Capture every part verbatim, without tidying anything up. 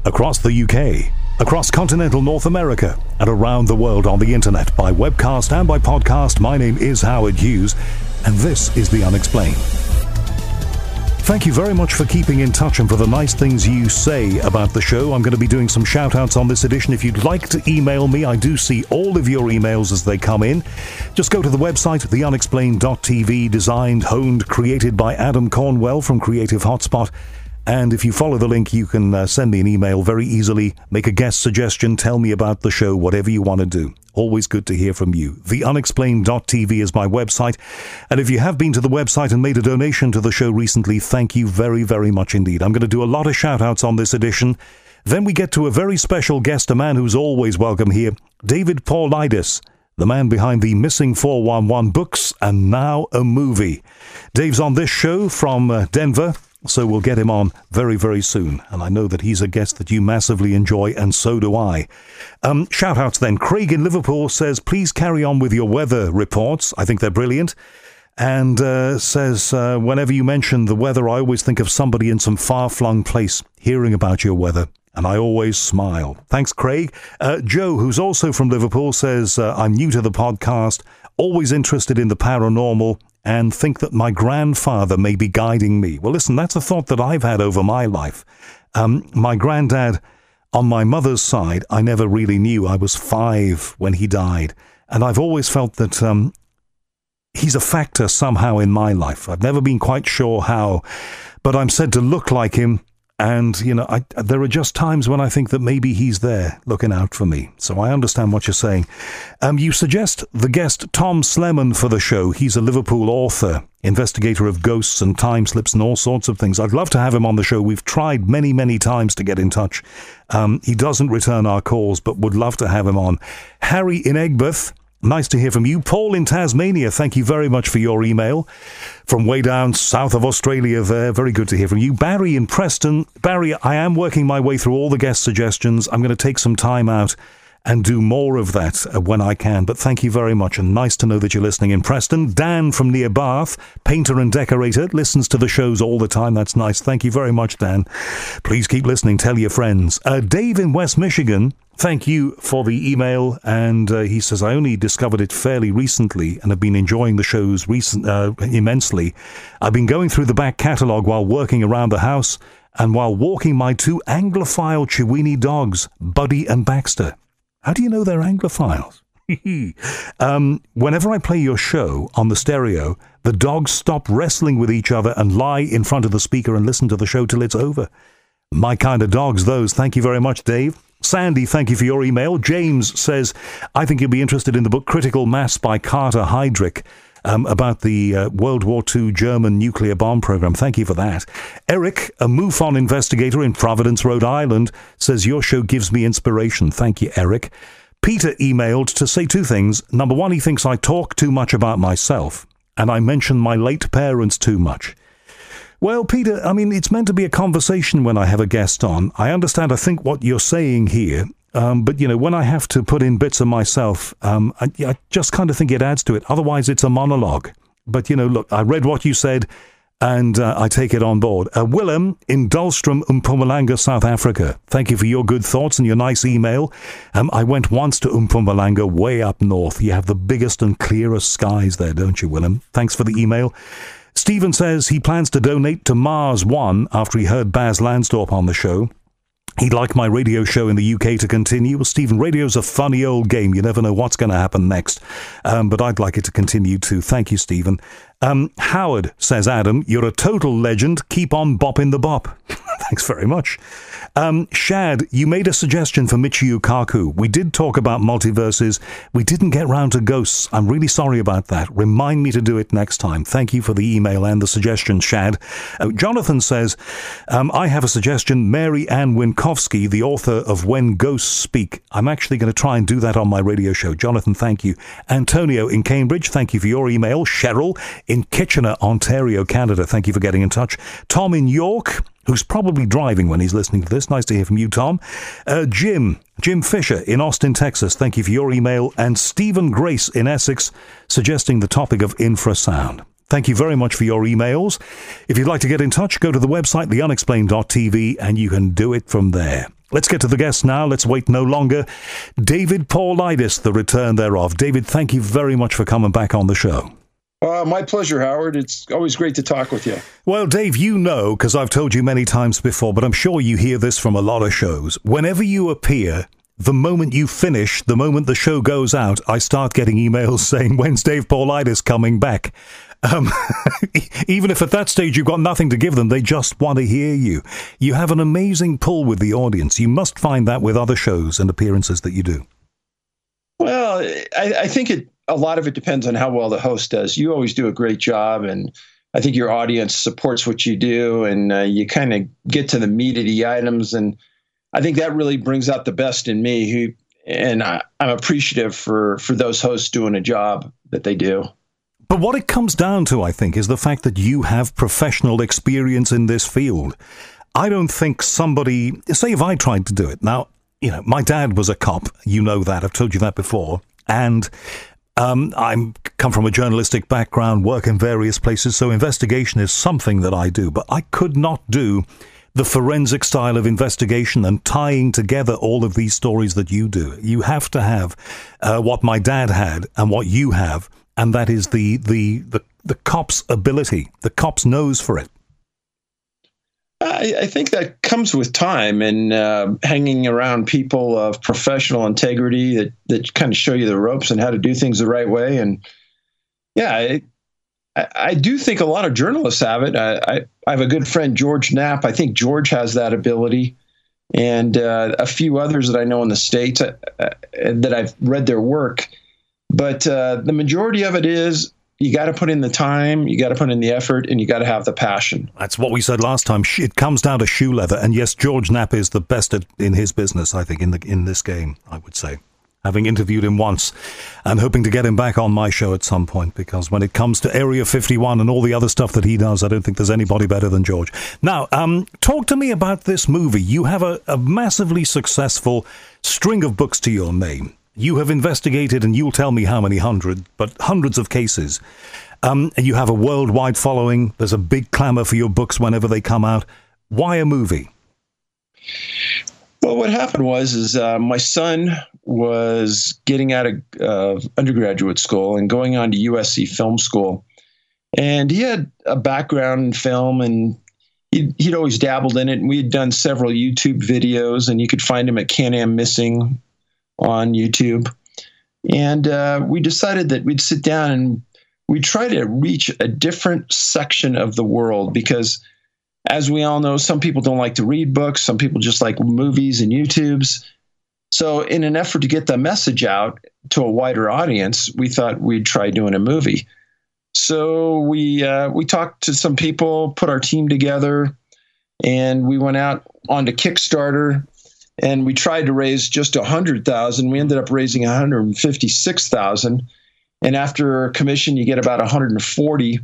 across the U K, across continental North America, and around the world on the internet by webcast and by podcast. My name is Howard Hughes, and this is The Unexplained. Thank you very much for keeping in touch and for the nice things you say about the show. I'm going to be doing some shout-outs on this edition. If you'd like to email me, I do see all of your emails as they come in. Just go to the website, the unexplained dot t v, designed, honed, created by Adam Cornwell from Creative Hotspot. And if you follow the link, you can uh, send me an email very easily, make a guest suggestion, tell me about the show, whatever you want to do. Always good to hear from you. the unexplained dot t v is my website. And if you have been to the website and made a donation to the show recently, thank you very, very much indeed. I'm going to do a lot of shout-outs on this edition. Then we get to a very special guest, a man who's always welcome here, David Paulides, the man behind the Missing four one one books and now a movie. Dave's on this show from uh, Denver. So we'll get him on very, very soon. And I know that he's a guest that you massively enjoy, and so do I. Um, shout-outs then. Craig in Liverpool says, please carry on with your weather reports. I think they're brilliant. And uh, says, uh, whenever you mention the weather, I always think of somebody in some far-flung place hearing about your weather. And I always smile. Thanks, Craig. Uh, Joe, who's also from Liverpool, says, uh, I'm new to the podcast, always interested in the paranormal, and think that my grandfather may be guiding me. Well, listen, that's a thought that I've had over my life. Um, my granddad, on my mother's side, I never really knew. I was five when he died. And I've always felt that um, he's a factor somehow in my life. I've never been quite sure how, but I'm said to look like him. And, you know, I, there are just times when I think that maybe he's there looking out for me. So I understand what you're saying. Um, you suggest the guest Tom Sleman for the show. He's a Liverpool author, investigator of ghosts and time slips and all sorts of things. I'd love to have him on the show. We've tried many, many times to get in touch. Um, he doesn't return our calls, but would love to have him on. Harry in Egbert, nice to hear from you. Paul in Tasmania, thank you very much for your email. From way down south of Australia there, very good to hear from you. Barry in Preston. Barry, I am working my way through all the guest suggestions. I'm going to take some time out and do more of that uh, when I can. But thank you very much, and nice to know that you're listening in Preston. Dan from near Bath, painter and decorator, listens to the shows all the time. That's nice. Thank you very much, Dan. Please keep listening. Tell your friends. Uh, Dave in West Michigan, thank you for the email. And uh, he says, I only discovered it fairly recently and have been enjoying the shows recent, uh, immensely. I've been going through the back catalogue while working around the house and while walking my two Anglophile Chiweenie dogs, Buddy and Baxter. How do you know they're Anglophiles? um, whenever I play your show on the stereo, the dogs stop wrestling with each other and lie in front of the speaker and listen to the show till it's over. My kind of dogs, those. Thank you very much, Dave. Sandy, thank you for your email. James says, I think you'll be interested in the book Critical Mass by Carter Heydrich. Um, about the uh, World War Two German nuclear bomb program. Thank you for that. Eric, a MUFON investigator in Providence, Rhode Island, says, your show gives me inspiration. Thank you, Eric. Peter emailed to say two things. Number one, he thinks I talk too much about myself, and I mention my late parents too much. Well, Peter, I mean, it's meant to be a conversation when I have a guest on. I understand, I think, what you're saying here. Um, but, you know, when I have to put in bits of myself, um, I, I just kind of think it adds to it. Otherwise, it's a monologue. But, you know, look, I read what you said, and uh, I take it on board. Uh, Willem in Dulstrom, Mpumalanga, South Africa. Thank you for your good thoughts and your nice email. Um, I went once to Mpumalanga, way up north. You have the biggest and clearest skies there, don't you, Willem? Thanks for the email. Stephen says he plans to donate to Mars One after he heard Baz Lansdorp on the show. He'd like my radio show in the U K to continue. Well, Stephen, radio's a funny old game. You never know what's going to happen next. Um, but I'd like it to continue too. Thank you, Stephen. Um, Howard, says Adam, you're a total legend. Keep on bopping the bop. Thanks very much. Um, Shad, you made a suggestion for Michio Kaku. We did talk about multiverses. We didn't get round to ghosts. I'm really sorry about that. Remind me to do it next time. Thank you for the email and the suggestion, Shad. Uh, Jonathan says, um, I have a suggestion. Mary Ann Winkowski, the author of When Ghosts Speak. I'm actually going to try and do that on my radio show. Jonathan, thank you. Antonio in Cambridge, thank you for your email. Cheryl in Kitchener, Ontario, Canada, thank you for getting in touch. Tom in York, who's probably driving when he's listening to this. Nice to hear from you, Tom. Uh, Jim, Jim Fisher in Austin, Texas. Thank you for your email. And Stephen Grace in Essex, suggesting the topic of infrasound. Thank you very much for your emails. If you'd like to get in touch, go to the website, the unexplained dot t v, and you can do it from there. Let's get to the guests now. Let's wait no longer. David Paulides, the return thereof. David, thank you very much for coming back on the show. Uh, my pleasure, Howard. It's always great to talk with you. Well, Dave, you know, because I've told you many times before, but I'm sure you hear this from a lot of shows. Whenever you appear, the moment you finish, the moment the show goes out, I start getting emails saying, when's Dave Paulides coming back? Um, even if at that stage you've got nothing to give them, they just want to hear you. You have an amazing pull with the audience. You must find that with other shows and appearances that you do. Well, I, I think it, a lot of it depends on how well the host does. You always do a great job, and I think your audience supports what you do, and uh, you kind of get to the meat of the items. And I think that really brings out the best in me, who, and I, I'm appreciative for, for those hosts doing a job that they do. But what it comes down to, I think, is the fact that you have professional experience in this field. I don't think somebody, say if I tried to do it. Now, you know, my dad was a cop. You know that. I've told you that before. And um, I'm come from a journalistic background, work in various places. So investigation is something that I do. But I could not do the forensic style of investigation and tying together all of these stories that you do. You have to have uh, what my dad had and what you have. And that is the, the, the, the cop's ability, the cop's nose for it. I, I think that comes with time and uh, hanging around people of professional integrity that, that kind of show you the ropes and how to do things the right way. And yeah, it, I, I do think a lot of journalists have it. I, I, I have a good friend, George Knapp. I think George has that ability. And uh, a few others that I know in the States uh, uh, that I've read their work. But uh, the majority of it is you got to put in the time, you got to put in the effort, and you got to have the passion. That's what we said last time. It comes down to shoe leather. And yes, George Knapp is the best at, in his business, I think, in the in this game, I would say. Having interviewed him once and hoping to get him back on my show at some point, because when it comes to Area fifty-one and all the other stuff that he does, I don't think there's anybody better than George. Now, um, talk to me about this movie. You have a, a massively successful string of books to your name. You have investigated, and you'll tell me how many hundred, but hundreds of cases. Um, you have a worldwide following. There's a big clamor for your books whenever they come out. Why a movie? Well, what happened was, is uh, my son was getting out of uh, undergraduate school and going on to U S C Film School. And he had a background in film, and he'd, he'd always dabbled in it. And we had done several YouTube videos, and you could find him at Can-Am Missing on YouTube. And uh, we decided that we'd sit down and we'd try to reach a different section of the world, because as we all know, some people don't like to read books. Some people just like movies and YouTubes. So in an effort to get the message out to a wider audience, we thought we'd try doing a movie. So we uh, we talked to some people, put our team together, and we went out onto Kickstarter. And we tried to raise just one hundred thousand dollars. We ended up raising one hundred fifty-six thousand dollars. And after commission, you get about one hundred forty.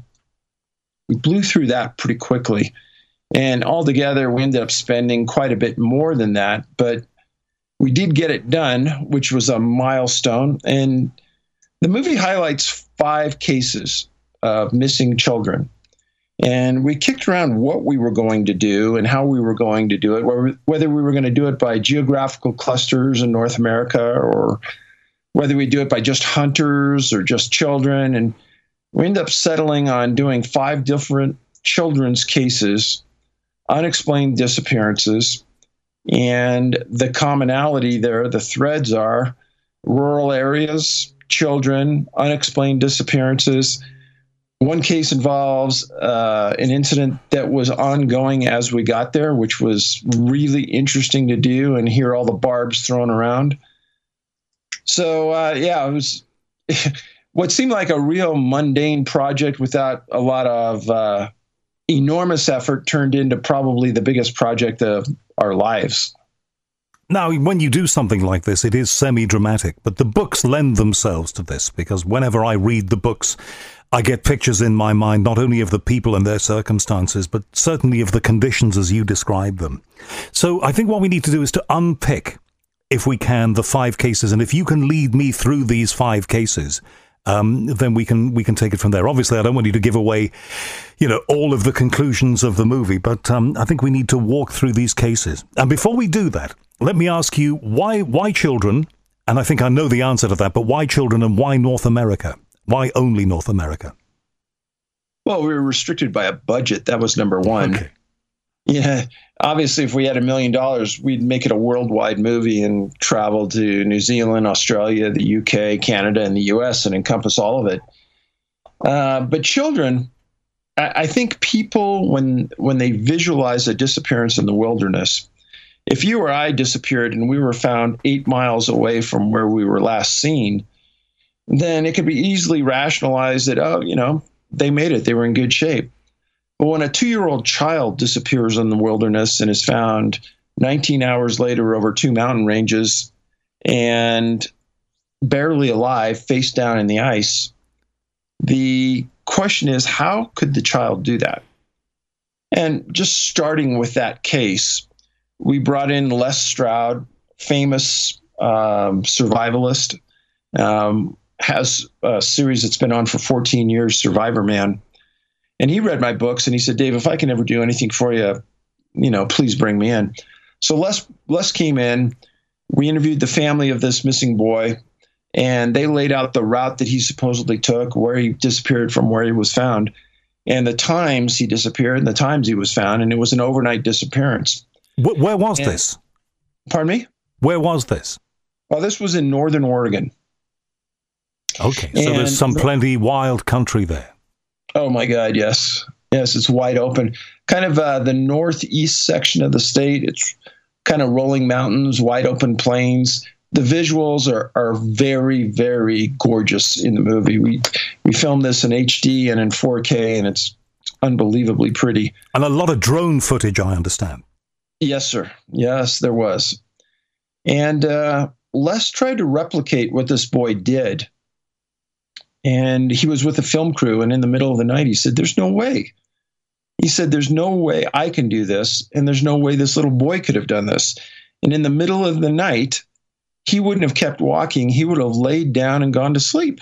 We blew through that pretty quickly. And altogether, we ended up spending quite a bit more than that. But we did get it done, which was a milestone. And the movie highlights five cases of missing children. And we kicked around what we were going to do and how we were going to do it, whether we were going to do it by geographical clusters in North America, or whether we do it by just hunters or just children. And we ended up settling on doing five different children's cases, unexplained disappearances. And the commonality there, the threads are rural areas, children, unexplained disappearances. One case involves uh, an incident that was ongoing as we got there, which was really interesting to do and hear all the barbs thrown around. So, uh, yeah, it was what seemed like a real mundane project without a lot of uh, enormous effort turned into probably the biggest project of our lives. Now, when you do something like this, it is semi-dramatic, but the books lend themselves to this, because whenever I read the books, I get pictures in my mind, not only of the people and their circumstances, but certainly of the conditions as you describe them. So I think what we need to do is to unpick, if we can, the five cases. And if you can lead me through these five cases, um, then we can we can take it from there. Obviously, I don't want you to give away, you know, all of the conclusions of the movie, but um, I think we need to walk through these cases. And before we do that, let me ask you, why why children? And I think I know the answer to that, but why children and why North America? Why only North America? Well, we were restricted by a budget. That was number one. Okay. Yeah. Obviously, if we had a million dollars, we'd make it a worldwide movie and travel to New Zealand, Australia, the U K, Canada, and the U S and encompass all of it. Uh, but children, I, I think people, when when they visualize a disappearance in the wilderness, if you or I disappeared and we were found eight miles away from where we were last seen, then it could be easily rationalized that, oh, you know, they made it. They were in good shape. But when a two-year-old child disappears in the wilderness and is found nineteen hours later over two mountain ranges and barely alive, face down in the ice, the question is, how could the child do that? And just starting with that case, we brought in Les Stroud, famous um, survivalist, um, has a series that's been on for fourteen years, Survivor Man. And he read my books and he said, Dave, if I can ever do anything for you, you know, please bring me in. So Les, Les came in, we interviewed the family of this missing boy, and they laid out the route that he supposedly took, where he disappeared from where he was found, and the times he disappeared and the times he was found, and it was an overnight disappearance. Where, where was and, this? Pardon me? Where was this? Well, this was in northern Oregon. Okay, so and there's some plenty wild country there. Oh, my God, yes. Yes, it's wide open. Kind of uh, the northeast section of the state. It's kind of rolling mountains, wide open plains. The visuals are, are very, very gorgeous in the movie. We we filmed this in H D and in four K, and it's, it's unbelievably pretty. And a lot of drone footage, I understand. Yes, sir. Yes, there was. And uh, Les tried to replicate what this boy did. And he was with a film crew, and in the middle of the night, he said, there's no way. He said, there's no way I can do this, and there's no way this little boy could have done this. And in the middle of the night, he wouldn't have kept walking. He would have laid down and gone to sleep.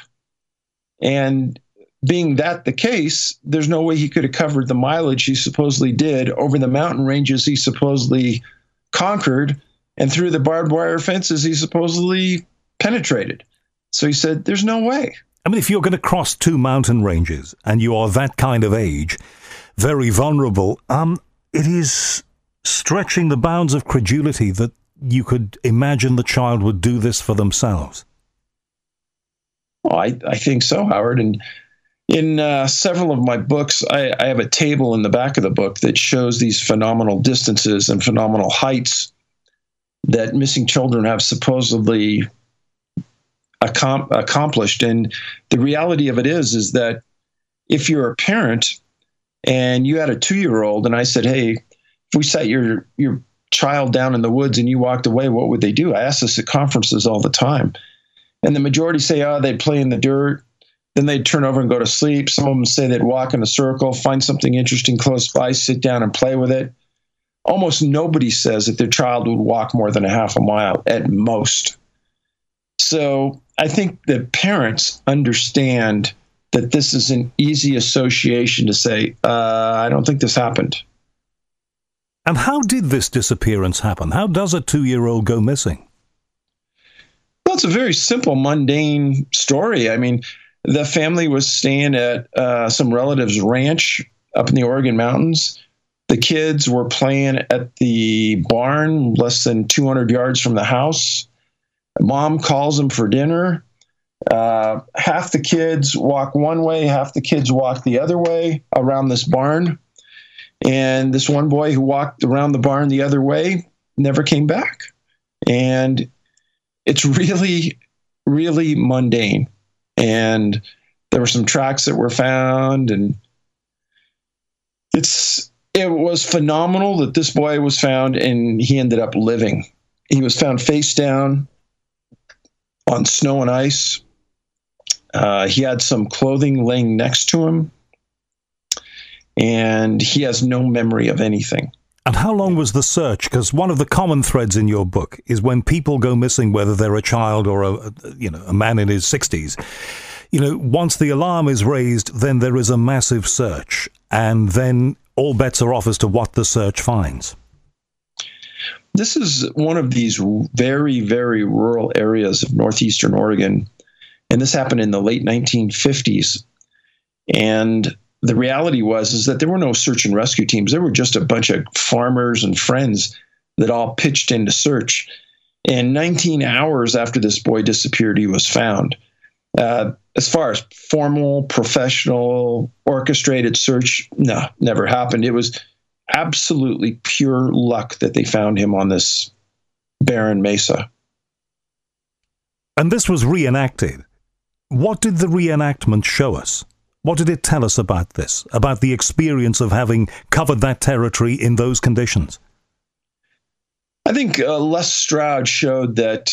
And being that the case, there's no way he could have covered the mileage he supposedly did over the mountain ranges he supposedly conquered and through the barbed wire fences he supposedly penetrated. So he said, there's no way. I mean, if you're going to cross two mountain ranges and you are that kind of age, very vulnerable, um, it is stretching the bounds of credulity that you could imagine the child would do this for themselves. Well, I, I think so, Howard. And in uh, several of my books, I, I have a table in the back of the book that shows these phenomenal distances and phenomenal heights that missing children have supposedly accom- accomplished. And the reality of it is, is that if you're a parent and you had a two-year-old and I said, hey, if we sat your your child down in the woods and you walked away, what would they do? I ask this at conferences all the time. And the majority say, oh, they'd play in the dirt. Then they'd turn over and go to sleep. Some of them say they'd walk in a circle, find something interesting close by, sit down and play with it. Almost nobody says that their child would walk more than a half a mile at most. So I think that parents understand that this is an easy association to say, uh, I don't think this happened. And how did this disappearance happen? How does a two-year-old go missing? Well, it's a very simple, mundane story. I mean, the family was staying at uh, some relative's ranch up in the Oregon mountains. The kids were playing at the barn less than two hundred yards from the house. Mom calls them for dinner. Uh, half the kids walk one way, half the kids walk the other way around this barn. And this one boy who walked around the barn the other way never came back. And it's really, really mundane. And there were some tracks that were found, and it's it was phenomenal that this boy was found and he ended up living. He was found face down on snow and ice. Uh, he had some clothing laying next to him, and he has no memory of anything. And how long was the search? Because one of the common threads in your book is when people go missing, whether they're a child or a, you know, a man in his sixties, you know, once the alarm is raised, then there is a massive search, and then all bets are off as to what the search finds. this is one of these very, very rural areas of northeastern Oregon. And this happened in the late nineteen fifties. And the reality was is that there were no search and rescue teams. There were just a bunch of farmers and friends that all pitched in to search. And nineteen hours after this boy disappeared, he was found. Uh, as far as formal, professional, orchestrated search, no, never happened. It was absolutely pure luck that they found him on this barren mesa. And this was reenacted. What did the reenactment show us? What did it tell us about this, about the experience of having covered that territory in those conditions? I think uh, Les Stroud showed that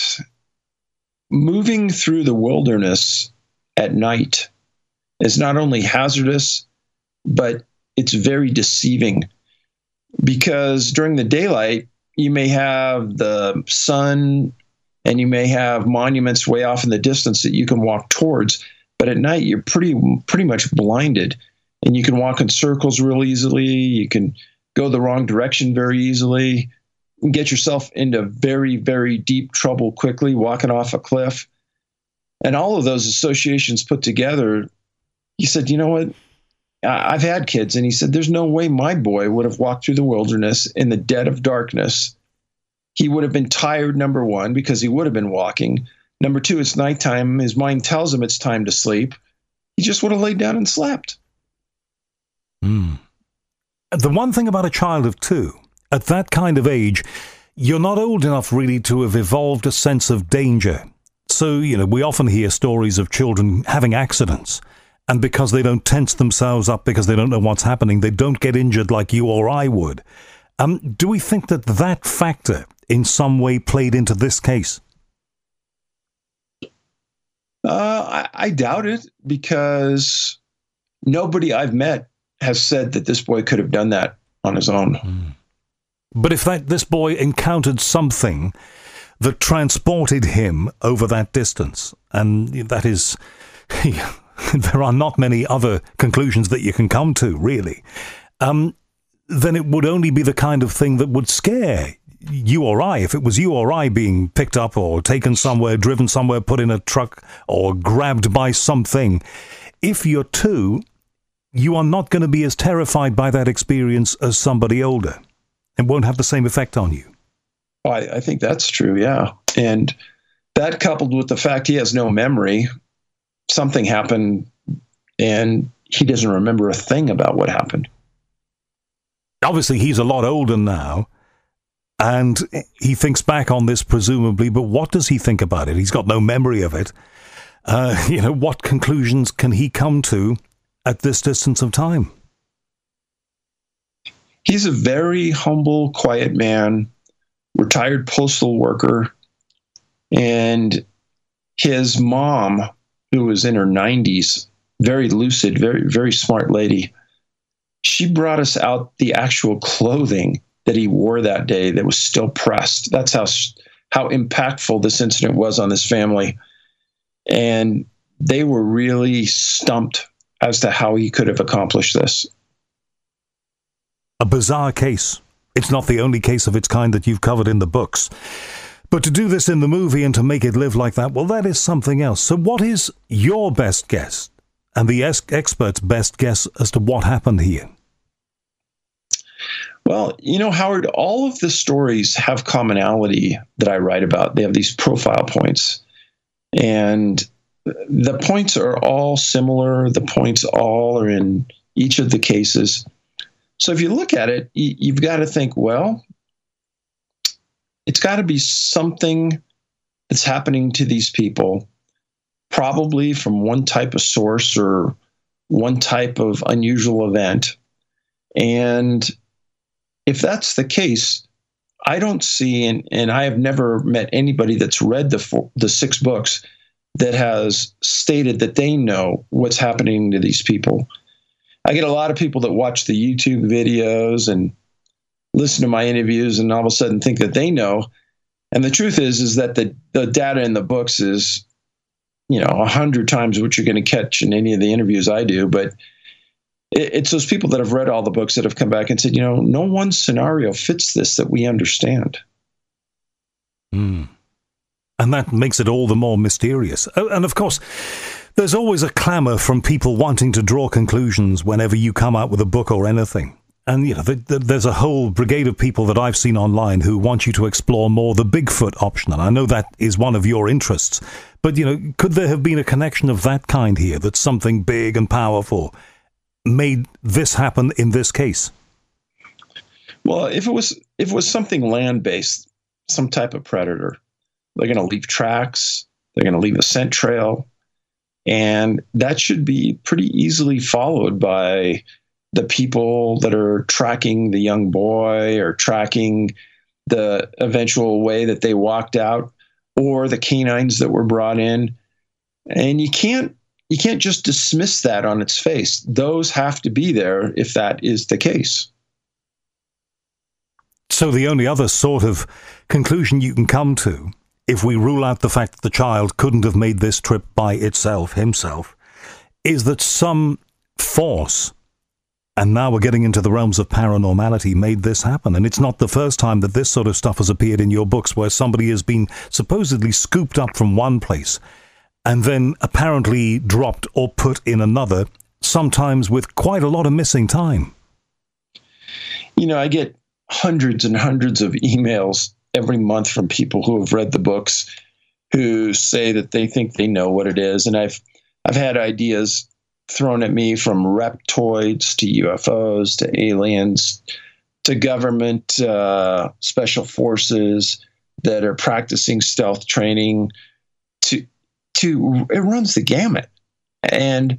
moving through the wilderness at night is not only hazardous, but it's very deceiving, because during the daylight, you may have the sun and you may have monuments way off in the distance that you can walk towards. But at night, you're pretty pretty much blinded, and you can walk in circles real easily. You can go the wrong direction very easily, and get yourself into very, very deep trouble quickly, walking off a cliff. And all of those associations put together, he said, you know what? I've had kids. And he said, there's no way my boy would have walked through the wilderness in the dead of darkness. He would have been tired, number one, because he would have been walking. Number two, it's nighttime. His mind tells him it's time to sleep. He just would have laid down and slept. Mm. The one thing about a child of two, at that kind of age, you're not old enough really to have evolved a sense of danger. So, you know, we often hear stories of children having accidents, and because they don't tense themselves up, because they don't know what's happening, they don't get injured like you or I would. Um, do we think that that factor in some way played into this case? Uh, I, I doubt it, because nobody I've met has said that this boy could have done that on his own. Mm. But if that this boy encountered something that transported him over that distance, and that is, there are not many other conclusions that you can come to, really, um, then it would only be the kind of thing that would scare you or I. If it was you or I being picked up or taken somewhere, driven somewhere, put in a truck, or grabbed by something, if you're two, you are not going to be as terrified by that experience as somebody older. It won't have the same effect on you. I, I think that's true, yeah. And that, coupled with the fact he has no memory, something happened and he doesn't remember a thing about what happened. Obviously, he's a lot older now, and he thinks back on this presumably, but what does he think about it? He's got no memory of it. Uh, you know, what conclusions can he come to at this distance of time? He's a very humble, quiet man, retired postal worker, and his mom, who was in her nineties, very lucid, very, very smart lady, she brought us out the actual clothing that he wore that day that was still pressed. That's how how impactful this incident was on this family. And they were really stumped as to how he could have accomplished this. A bizarre case. It's not the only case of its kind that you've covered in the books. But to do this in the movie and to make it live like that, well, that is something else. So what is your best guess and the es- expert's best guess as to what happened here? Well, you know, Howard, all of the stories have commonality that I write about. They have these profile points. And the points are all similar. The points all are in each of the cases. So if you look at it, you've got to think, well, it's got to be something that's happening to these people, probably from one type of source or one type of unusual event. And if that's the case, I don't see, and, and I have never met anybody that's read the four, the six books that has stated that they know what's happening to these people. I get a lot of people that watch the YouTube videos and listen to my interviews and all of a sudden think that they know. And the truth is, is that the, the data in the books is, you know, a hundred times what you're going to catch in any of the interviews I do. But it, it's those people that have read all the books that have come back and said, you know, no one scenario fits this that we understand. Mm. And that makes it all the more mysterious. Oh, and of course, there's always a clamour from people wanting to draw conclusions whenever you come out with a book or anything. And, you know, the, the, there's a whole brigade of people that I've seen online who want you to explore more the Bigfoot option. And I know that is one of your interests. But, you know, could there have been a connection of that kind here, that something big and powerful made this happen in this case? Well, if it was if it was something land-based, some type of predator, they're going to leave tracks, they're going to leave a scent trail, and that should be pretty easily followed by the people that are tracking the young boy or tracking the eventual way that they walked out, or the canines that were brought in. And you can't you can't just dismiss that on its face. Those have to be there if that is the case. So the only other sort of conclusion you can come to, if we rule out the fact that the child couldn't have made this trip by itself, himself, is that some force, and now we're getting into the realms of paranormality, made this happen. And it's not the first time that this sort of stuff has appeared in your books, where somebody has been supposedly scooped up from one place and then apparently dropped or put in another, sometimes with quite a lot of missing time. You know, I get hundreds and hundreds of emails every month from people who have read the books, who say that they think they know what it is. And I've I've had ideas thrown at me from reptoids to U F Os to aliens to government uh, special forces that are practicing stealth training. To to it runs the gamut. And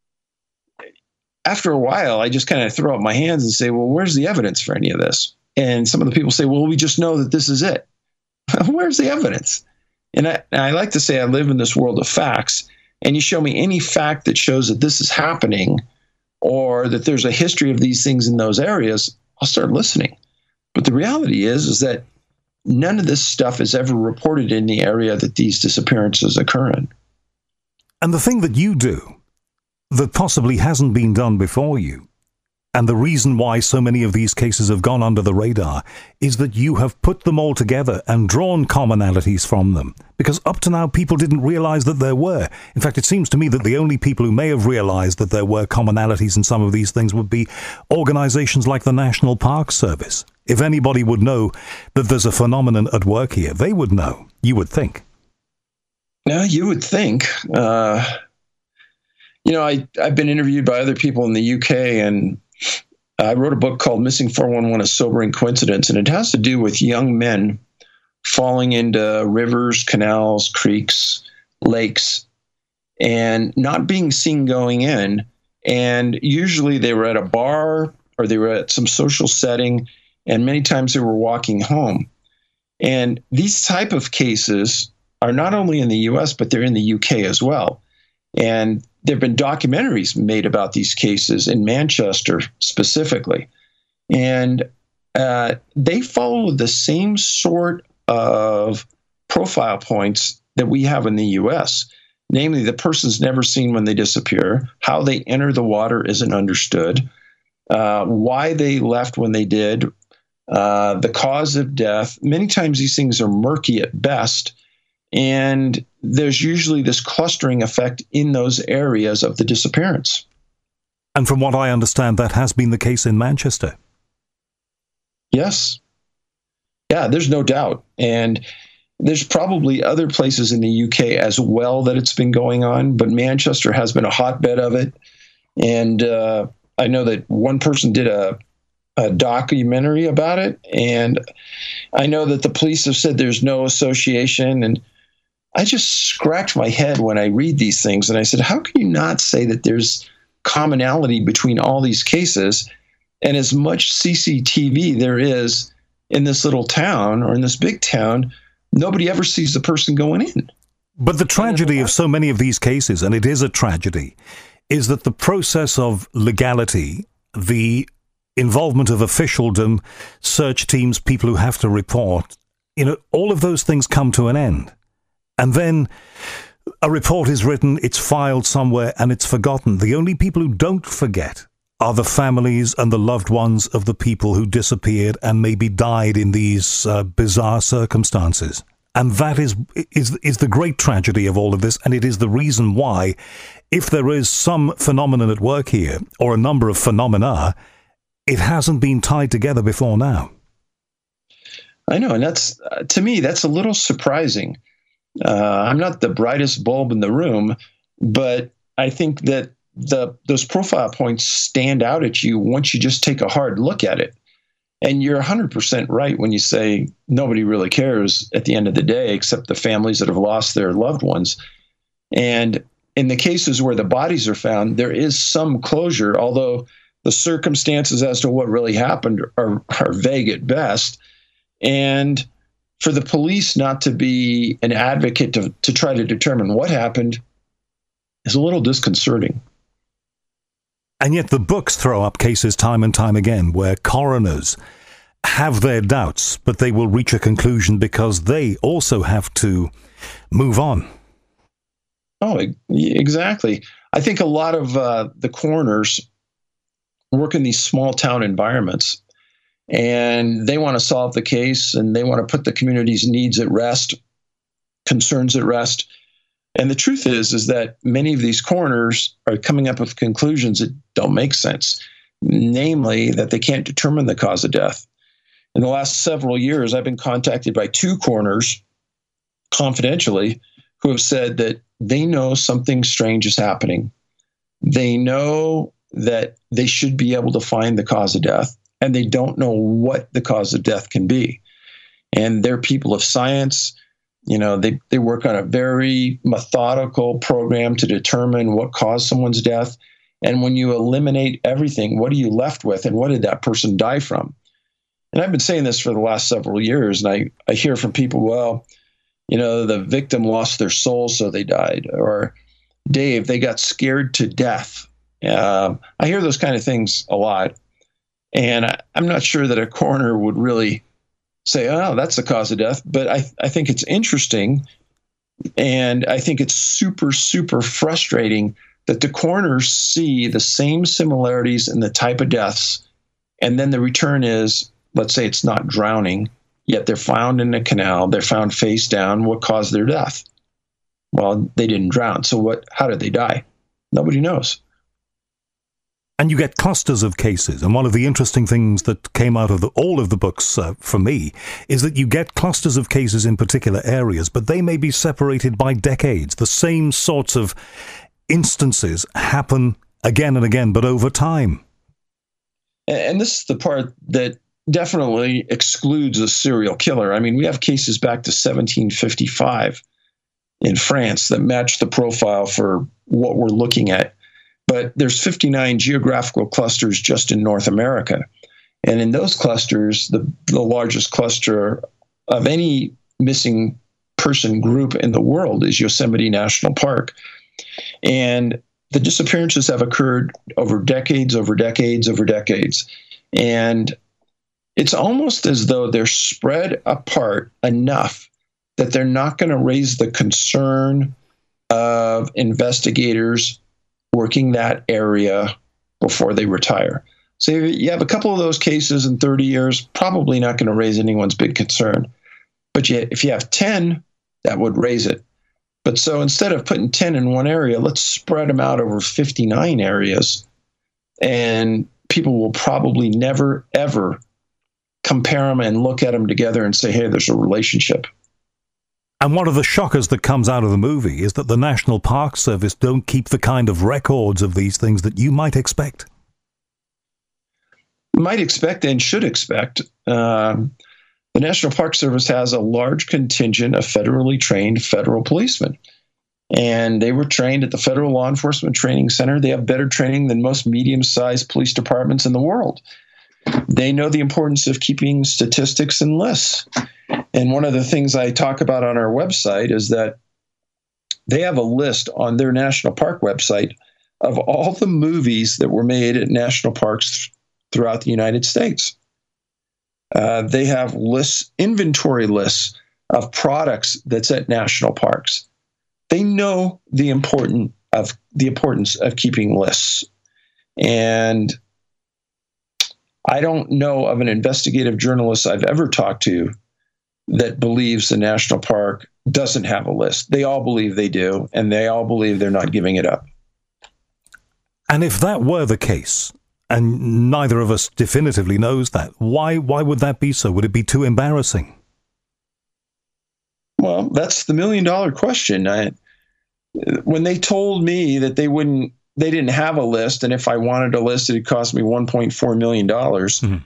after a while, I just kind of throw up my hands and say, well, where's the evidence for any of this? And some of the people say, well, we just know that this is it. Where's the evidence? And I, and I like to say I live in this world of facts, and you show me any fact that shows that this is happening or that there's a history of these things in those areas, I'll start listening. But the reality is, is that none of this stuff is ever reported in the area that these disappearances occur in. And the thing that you do that possibly hasn't been done before you, and the reason why so many of these cases have gone under the radar, is that you have put them all together and drawn commonalities from them. Because up to now, people didn't realize that there were. In fact, it seems to me that the only people who may have realized that there were commonalities in some of these things would be organizations like the National Park Service. If anybody would know that there's a phenomenon at work here, they would know, you would think. Now, you would think. Uh, you know, I, I've been interviewed by other people in the U K, and I wrote a book called Missing four one one, A Sobering Coincidence, and it has to do with young men falling into rivers, canals, creeks, lakes, and not being seen going in. And usually they were at a bar or they were at some social setting, and many times they were walking home. And these type of cases are not only in the U S, but they're in the U K as well. And there have been documentaries made about these cases in Manchester specifically. And uh, they follow the same sort of profile points that we have in the U S. Namely, the person's never seen when they disappear, how they enter the water isn't understood, uh, why they left when they did, uh, the cause of death. Many times these things are murky at best. And there's usually this clustering effect in those areas of the disappearance. And from what I understand, that has been the case in Manchester. Yes. Yeah, there's no doubt. And there's probably other places in the U K as well that it's been going on, but Manchester has been a hotbed of it. And uh, I know that one person did a, a documentary about it, and I know that the police have said there's no association, and I just scratch my head when I read these things, and I said, how can you not say that there's commonality between all these cases, and as much C C T V there is in this little town or in this big town, nobody ever sees the person going in. But the tragedy of so many of these cases, and it is a tragedy, is that the process of legality, the involvement of officialdom, search teams, people who have to report, you know, all of those things come to an end. And then a report is written, it's filed somewhere, and it's forgotten. The only people who don't forget are the families and the loved ones of the people who disappeared and maybe died in these uh, bizarre circumstances. And that is, is, is the great tragedy of all of this, and it is the reason why, if there is some phenomenon at work here, or a number of phenomena, it hasn't been tied together before now. I know, and that's, uh, to me, that's a little surprising. Uh, I'm not the brightest bulb in the room, but I think that the those profile points stand out at you once you just take a hard look at it. And you're one hundred percent right when you say nobody really cares at the end of the day, except the families that have lost their loved ones. And in the cases where the bodies are found, there is some closure, although the circumstances as to what really happened are, are vague at best. And for the police not to be an advocate to, to try to determine what happened is a little disconcerting. And yet the books throw up cases time and time again where coroners have their doubts, but they will reach a conclusion because they also have to move on. Oh, exactly. I think a lot of uh, the coroners work in these small town environments, and they want to solve the case, and they want to put the community's needs at rest, concerns at rest. And the truth is, is that many of these coroners are coming up with conclusions that don't make sense, namely that they can't determine the cause of death. In the last several years, I've been contacted by two coroners, confidentially, who have said that they know something strange is happening. They know that they should be able to find the cause of death, and they don't know what the cause of death can be. And they're people of science. You know, they, they work on a very methodical program to determine what caused someone's death. And when you eliminate everything, what are you left with? And what did that person die from? And I've been saying this for the last several years, and I, I hear from people, well, you know, the victim lost their soul, so they died. Or, Dave, they got scared to death. Uh, I hear those kind of things a lot. And I, I'm not sure that a coroner would really say, oh, that's the cause of death. But I, I think it's interesting, and I think it's super, super frustrating that the coroners see the same similarities in the type of deaths, and then the return is, let's say it's not drowning, yet they're found in a canal, they're found face down. What caused their death? Well, they didn't drown. So what? How did they die? Nobody knows. And you get clusters of cases. And one of the interesting things that came out of the, all of the books uh, for me is that you get clusters of cases in particular areas, but they may be separated by decades. The same sorts of instances happen again and again, but over time. And this is the part that definitely excludes a serial killer. I mean, we have cases back to seventeen fifty-five in France that match the profile for what we're looking at. But there's fifty-nine geographical clusters just in North America. And in those clusters, the, the largest cluster of any missing person group in the world is Yosemite National Park. And the disappearances have occurred over decades, over decades, over decades. And it's almost as though they're spread apart enough that they're not going to raise the concern of investigators working that area before they retire. So you have a couple of those cases in thirty years, probably not going to raise anyone's big concern. But yet, if you have ten, that would raise it. But so instead of putting ten in one area, let's spread them out over fifty-nine areas. And people will probably never, ever compare them and look at them together and say, hey, there's a relationship. And one of the shockers that comes out of the movie is that the National Park Service don't keep the kind of records of these things that you might expect. Might expect and should expect. Um, the National Park Service has a large contingent of federally trained federal policemen. And they were trained at the Federal Law Enforcement Training Center. They have better training than most medium-sized police departments in the world. They know the importance of keeping statistics and lists. And one of the things I talk about on our website is that they have a list on their national park website of all the movies that were made at national parks throughout the United States. Uh, they have lists, inventory lists of products that's at national parks. They know the important of the importance of keeping lists. And I don't know of an investigative journalist I've ever talked to that believes the national park doesn't have a list. They all believe they do, and they all believe they're not giving it up. And if that were the case, and neither of us definitively knows that, why why would that be so? Would it be too embarrassing? Well, that's the million dollar question. I, when they told me that they wouldn't, they didn't have a list, and if I wanted a list, it'd cost me one point four million dollars. Mm-hmm.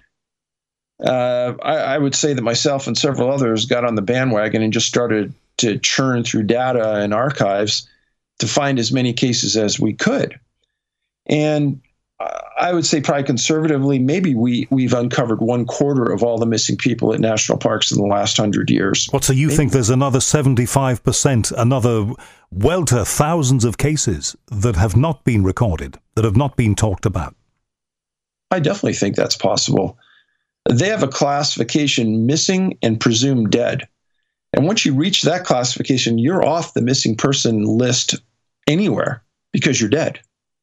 Uh, I, I would say that myself and several others got on the bandwagon and just started to churn through data and archives to find as many cases as we could. And I would say probably conservatively, maybe we, we've uncovered one quarter of all the missing people at national parks in the last hundred years. What, so you maybe. think there's another seventy-five percent, another welter, thousands of cases that have not been recorded, that have not been talked about? I definitely think that's possible. They have a classification, missing and presumed dead. And once you reach that classification, you're off the missing person list anywhere because you're dead.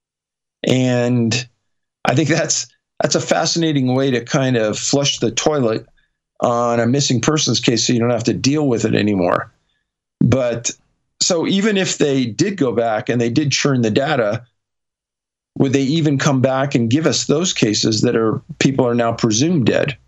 And I think that's that's a fascinating way to kind of flush the toilet on a missing persons case so you don't have to deal with it anymore. But so even if they did go back and they did churn the data, would they even come back and give us those cases that are people are now presumed dead?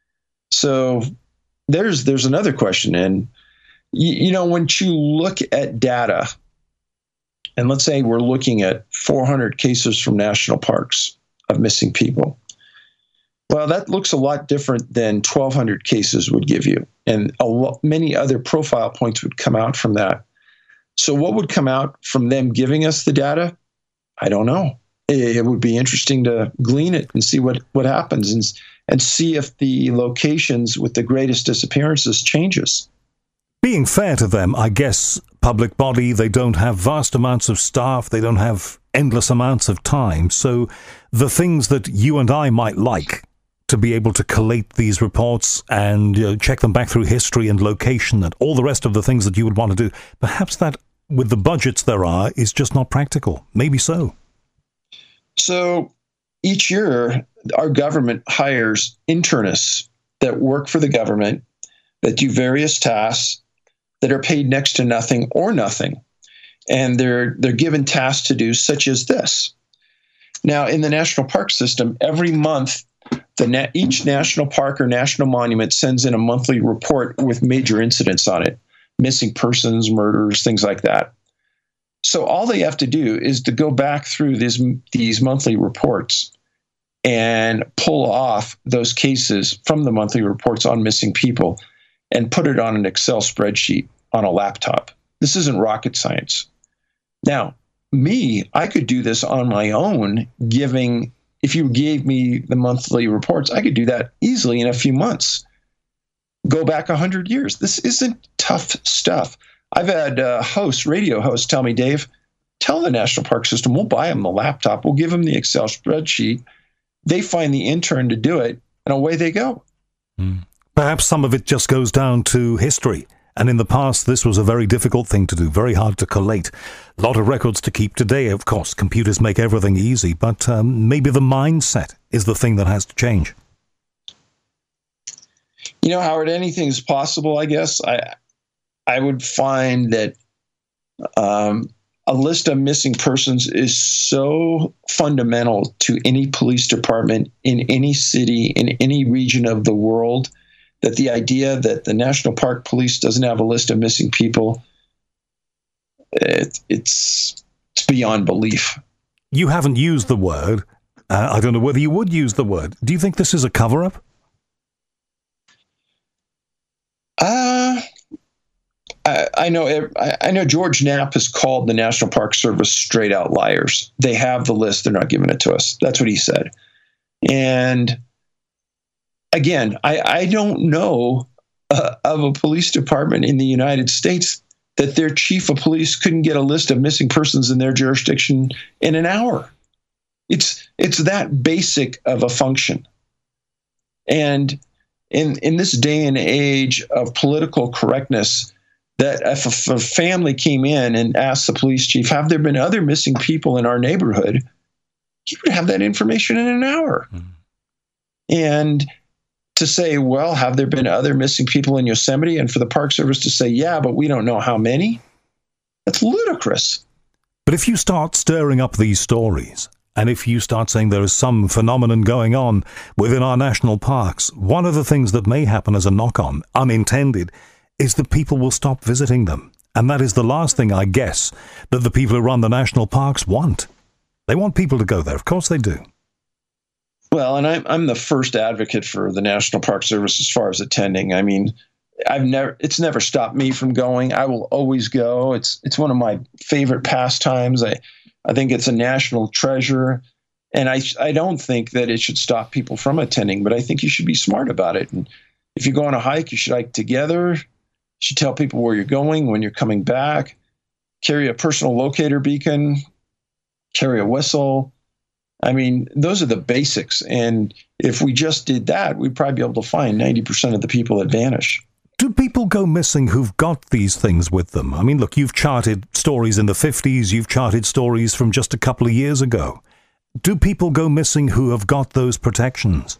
So there's there's another question. And, you, you know, when you look at data, and let's say we're looking at four hundred cases from national parks of missing people, well, that looks a lot different than twelve hundred cases would give you. And a lot, many other profile points would come out from that. So what would come out from them giving us the data? I don't know. It would be interesting to glean it and see what, what happens and, and see if the locations with the greatest disappearances changes. Being fair to them, I guess, public body, they don't have vast amounts of staff, they don't have endless amounts of time. So the things that you and I might like to be able to collate these reports and you know, check them back through history and location and all the rest of the things that you would want to do, perhaps that, with the budgets there are, is just not practical. Maybe so. So each year, our government hires internists that work for the government, that do various tasks, that are paid next to nothing or nothing. And they're they're given tasks to do, such as this. Now, in the national park system, every month, the na- each national park or national monument sends in a monthly report with major incidents on it, missing persons, murders, things like that. So all they have to do is to go back through these, these monthly reports and pull off those cases from the monthly reports on missing people and put it on an Excel spreadsheet on a laptop. This isn't rocket science. Now, me, I could do this on my own, giving, if you gave me the monthly reports, I could do that easily in a few months. Go back one hundred years. This isn't tough stuff. I've had uh, hosts, radio hosts tell me, Dave, tell the National Park System, we'll buy them the laptop, we'll give them the Excel spreadsheet. They find the intern to do it, and away they go. Mm. Perhaps some of it just goes down to history. And in the past, this was a very difficult thing to do, very hard to collate. A lot of records to keep. Today, of course, computers make everything easy, but um, maybe the mindset is the thing that has to change. You know, Howard, anything is possible, I guess. I I would find that um, a list of missing persons is so fundamental to any police department in any city, in any region of the world, that the idea that the National Park Police doesn't have a list of missing people, it, it's, it's beyond belief. You haven't used the word. Uh, I don't know whether you would use the word. Do you think this is a cover-up? Uh, I, I know. I know George Knapp has called the National Park Service straight out liars. They have the list. They're not giving it to us. That's what he said. And again, I, I don't know uh, of a police department in the United States that their chief of police couldn't get a list of missing persons in their jurisdiction in an hour. It's it's that basic of a function. And in in this day and age of political correctness, that if a, if a family came in and asked the police chief, have there been other missing people in our neighborhood, he would have that information in an hour. Mm. And to say, well, have there been other missing people in Yosemite? And for the Park Service to say, yeah, but we don't know how many. That's ludicrous. But if you start stirring up these stories, and if you start saying there is some phenomenon going on within our national parks, one of the things that may happen as a knock-on, unintended, is that people will stop visiting them. And that is the last thing, I guess, that the people who run the national parks want. They want people to go there. Of course they do. Well, and I'm, I'm the first advocate for the National Park Service as far as attending. I mean, I've never, it's never stopped me from going. I will always go. It's, it's one of my favorite pastimes. I, I think it's a national treasure. And I, I don't think that it should stop people from attending, but I think you should be smart about it. And if you go on a hike, you should hike together. You should tell people where you're going, when you're coming back, carry a personal locator beacon, carry a whistle. I mean, those are the basics. And if we just did that, we'd probably be able to find ninety percent of the people that vanish. Do people go missing who've got these things with them? I mean, look, you've charted stories in the fifties, you've charted stories from just a couple of years ago. Do people go missing who have got those protections?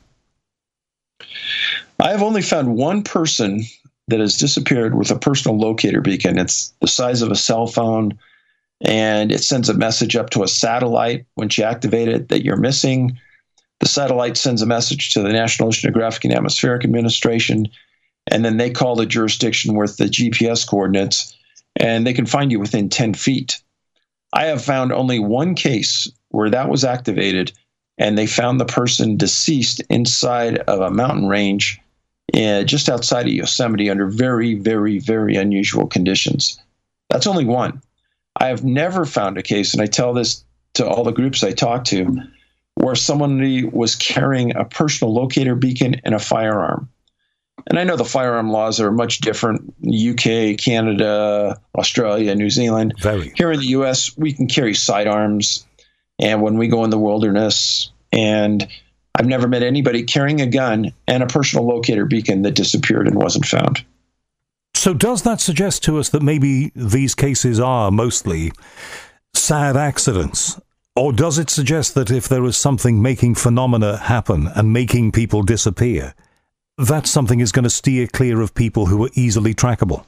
I have only found one person that has disappeared with a personal locator beacon. It's the size of a cell phone, and it sends a message up to a satellite once you activate it that you're missing. The satellite sends a message to the National Oceanographic and Atmospheric Administration, and then they call the jurisdiction with the G P S coordinates, and they can find you within ten feet. I have found only one case where that was activated, and they found the person deceased inside of a mountain range uh, just outside of Yosemite under very, very, very unusual conditions. That's only one. I have never found a case, and I tell this to all the groups I talk to, where someone was carrying a personal locator beacon and a firearm. And I know the firearm laws are much different. U K, Canada, Australia, New Zealand. Very. Here in the U S, we can carry sidearms. And when we go in the wilderness, and I've never met anybody carrying a gun and a personal locator beacon that disappeared and wasn't found. So does that suggest to us that maybe these cases are mostly sad accidents? Or does it suggest that if there is something making phenomena happen and making people disappear, that something is going to steer clear of people who are easily trackable?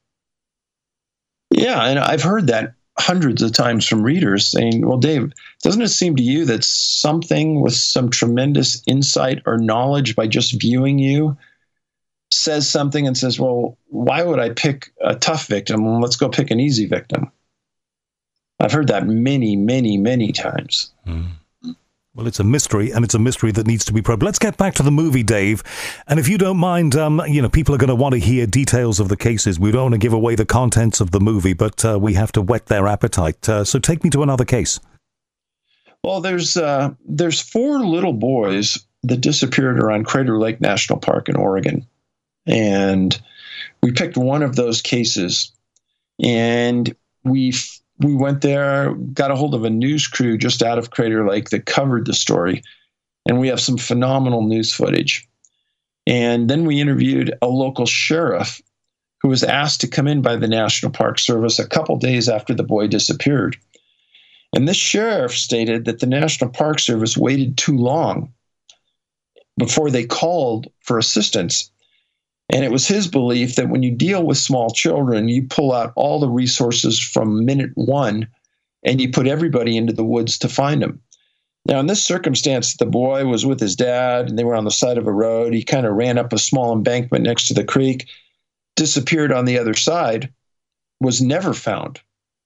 Yeah, and I've heard that hundreds of times from readers saying, well, Dave, doesn't it seem to you that something with some tremendous insight or knowledge by just viewing you says something and says, well, why would I pick a tough victim? Well, let's go pick an easy victim. I've heard that many, many, many times. Mm. Well, it's a mystery, and it's a mystery that needs to be probed. Let's get back to the movie, Dave. And if you don't mind, um, you know, people are going to want to hear details of the cases. We don't want to give away the contents of the movie, but uh, we have to whet their appetite. Uh, so take me to another case. Well, there's uh, there's four little boys that disappeared around Crater Lake National Park in Oregon. And we picked one of those cases, and we we went there, got a hold of a news crew just out of Crater Lake that covered the story, and we have some phenomenal news footage. And then we interviewed a local sheriff who was asked to come in by the National Park Service a couple days after the boy disappeared. And this sheriff stated that the National Park Service waited too long before they called for assistance. And it was his belief that when you deal with small children, you pull out all the resources from minute one and you put everybody into the woods to find them. Now, in this circumstance, the boy was with his dad and they were on the side of a road. He kind of ran up a small embankment next to the creek, disappeared on the other side, was never found.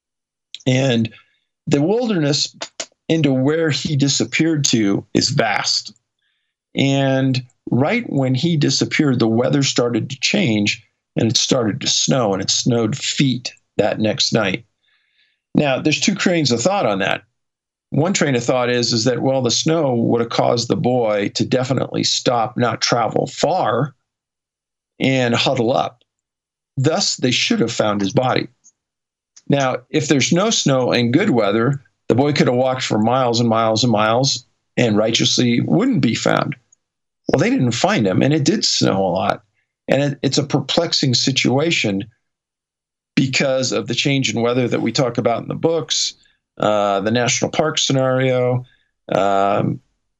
And the wilderness into where he disappeared to is vast. And right when he disappeared, the weather started to change and it started to snow, and it snowed feet that next night. Now, there's two trains of thought on that. One train of thought is, is that, well, the snow would have caused the boy to definitely stop, not travel far, and huddle up. Thus, they should have found his body. Now, if there's no snow and good weather, the boy could have walked for miles and miles and miles and righteously wouldn't be found. Well, they didn't find him, and it did snow a lot. And it, it's a perplexing situation because of the change in weather that we talk about in the books, uh, the national park scenario. Um,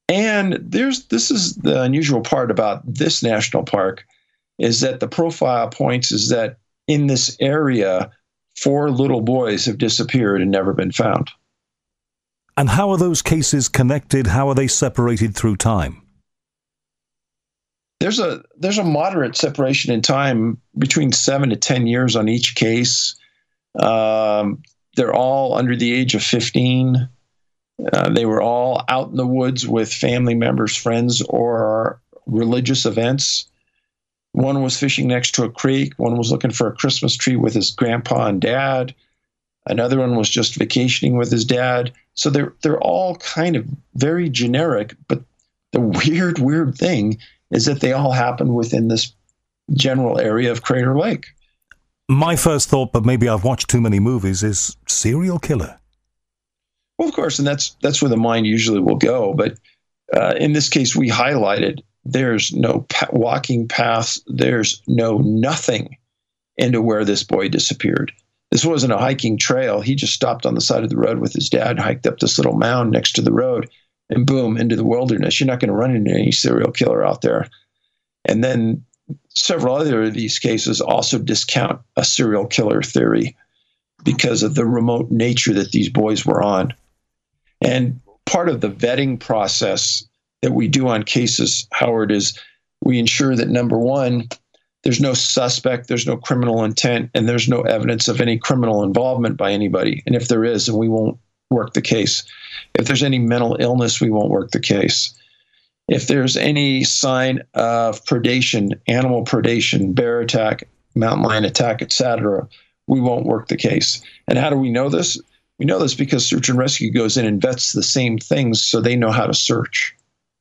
And there's this is the unusual part about this national park, is that the profile points is that in this area, four little boys have disappeared and never been found. And how are those cases connected? How are they separated through time? There's a there's a moderate separation in time, between seven to ten years on each case. Um, they're all under the age of fifteen. Uh, they were all out in the woods with family members, friends, or religious events. One was fishing next to a creek. One was looking for a Christmas tree with his grandpa and dad. Another one was just vacationing with his dad. So they're they're all kind of very generic, but the weird, weird thing is that they all happen within this general area of Crater Lake. My first thought, but maybe I've watched too many movies, is serial killer. Well, of course, and that's that's where the mind usually will go. But uh, in this case, we highlighted there's no pa- walking paths, there's no nothing into where this boy disappeared. This wasn't a hiking trail. He just stopped on the side of the road with his dad, hiked up this little mound next to the road, and boom, into the wilderness. You're not going to run into any serial killer out there. And then several other of these cases also discount a serial killer theory because of the remote nature that these boys were on. And part of the vetting process that we do on cases, Howard, is we ensure that, number one, there's no suspect, there's no criminal intent, and there's no evidence of any criminal involvement by anybody. And if there is, then we won't work the case. If there's any mental illness, we won't work the case. If there's any sign of predation, animal predation, bear attack, mountain lion attack, et cetera, we won't work the case. And how do we know this? We know this because search and rescue goes in and vets the same things so they know how to search.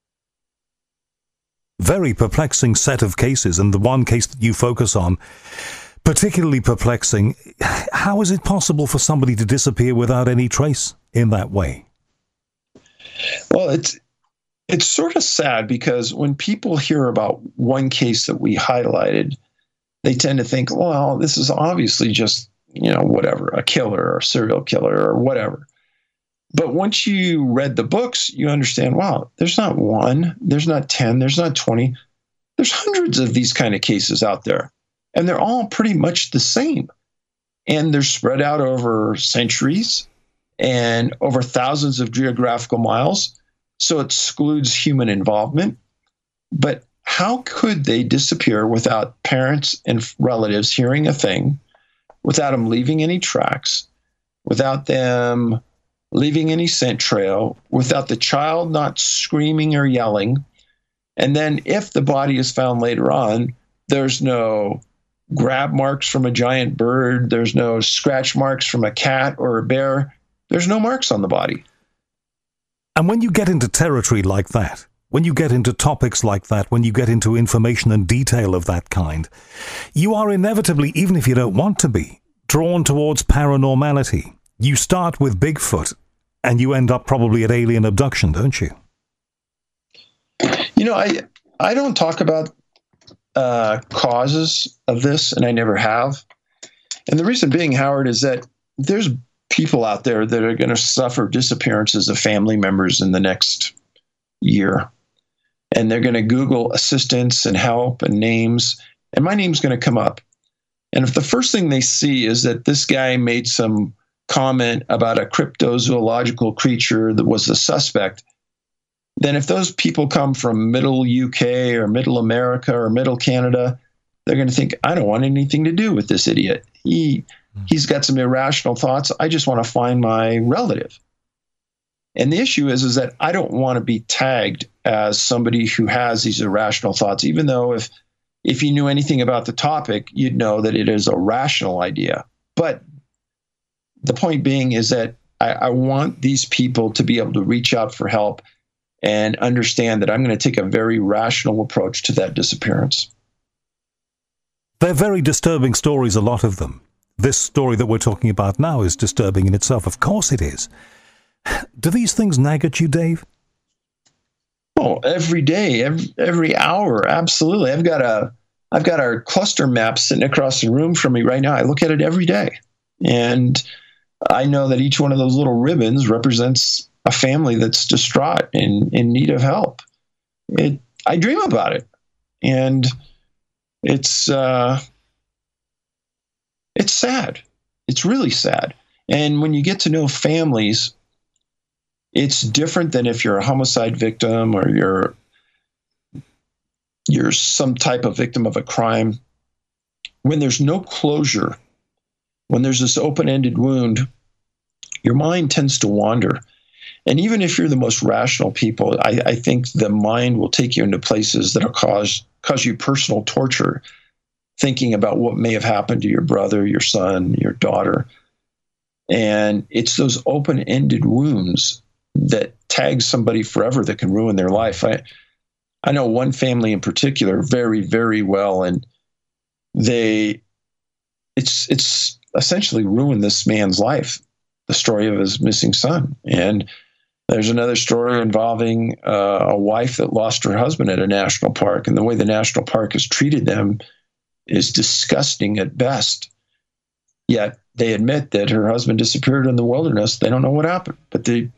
Very perplexing set of cases, and the one case that you focus on, particularly perplexing. How is it possible for somebody to disappear without any trace in that way? Well, it's it's sort of sad because when people hear about one case that we highlighted, they tend to think, well, this is obviously just, you know, whatever, a killer or a serial killer or whatever. But once you read the books, you understand, wow, there's not one, there's not ten, there's not twenty. There's hundreds of these kind of cases out there, and they're all pretty much the same. And they're spread out over centuries and over thousands of geographical miles, so it excludes human involvement. But how could they disappear without parents and relatives hearing a thing, without them leaving any tracks, without them leaving any scent trail, without the child not screaming or yelling? And then if the body is found later on, there's no grab marks from a giant bird, there's no scratch marks from a cat or a bear, there's no marks on the body. And when you get into territory like that, when you get into topics like that, when you get into information and detail of that kind, you are inevitably, even if you don't want to be, drawn towards paranormality. You start with Bigfoot, and you end up probably at alien abduction, don't you? You know, I I don't talk about uh, causes of this, and I never have. And the reason being, Howard, is that there's people out there that are going to suffer disappearances of family members in the next year. And they're going to Google assistance and help and names, and my name's going to come up. And if the first thing they see is that this guy made some comment about a cryptozoological creature that was the suspect, then if those people come from middle U K or middle America or middle Canada, they're going to think, I don't want anything to do with this idiot. He, he's got some irrational thoughts. I just want to find my relative. And the issue is, is that I don't want to be tagged as somebody who has these irrational thoughts, even though if, if you knew anything about the topic, you'd know that it is a rational idea. But the point being is that I, I want these people to be able to reach out for help and understand that I'm going to take a very rational approach to that disappearance. They're very disturbing stories, a lot of them. This story that we're talking about now is disturbing in itself. Of course it is. Do these things nag at you, Dave? Oh, every day, every, every hour, absolutely. I've got a, I've got our cluster map sitting across the room from me right now. I look at it every day, and I know that each one of those little ribbons represents a family that's distraught and in need of help. It, I dream about it, and it's uh, it's sad. It's really sad. And when you get to know families, it's different than if you're a homicide victim or you're you're some type of victim of a crime. When there's no closure, when there's this open-ended wound, your mind tends to wander. And even if you're the most rational people, I, I think the mind will take you into places that'll cause cause you personal torture, thinking about what may have happened to your brother, your son, your daughter. And it's those open-ended wounds that tag somebody forever that can ruin their life. I, I know one family in particular very, very well, and they, it's it's essentially ruined this man's life, the story of his missing son. And there's another story involving uh, a wife that lost her husband at a national park, and the way the national park has treated them is disgusting at best. Yet they admit that her husband disappeared in the wilderness. They don't know what happened, but they,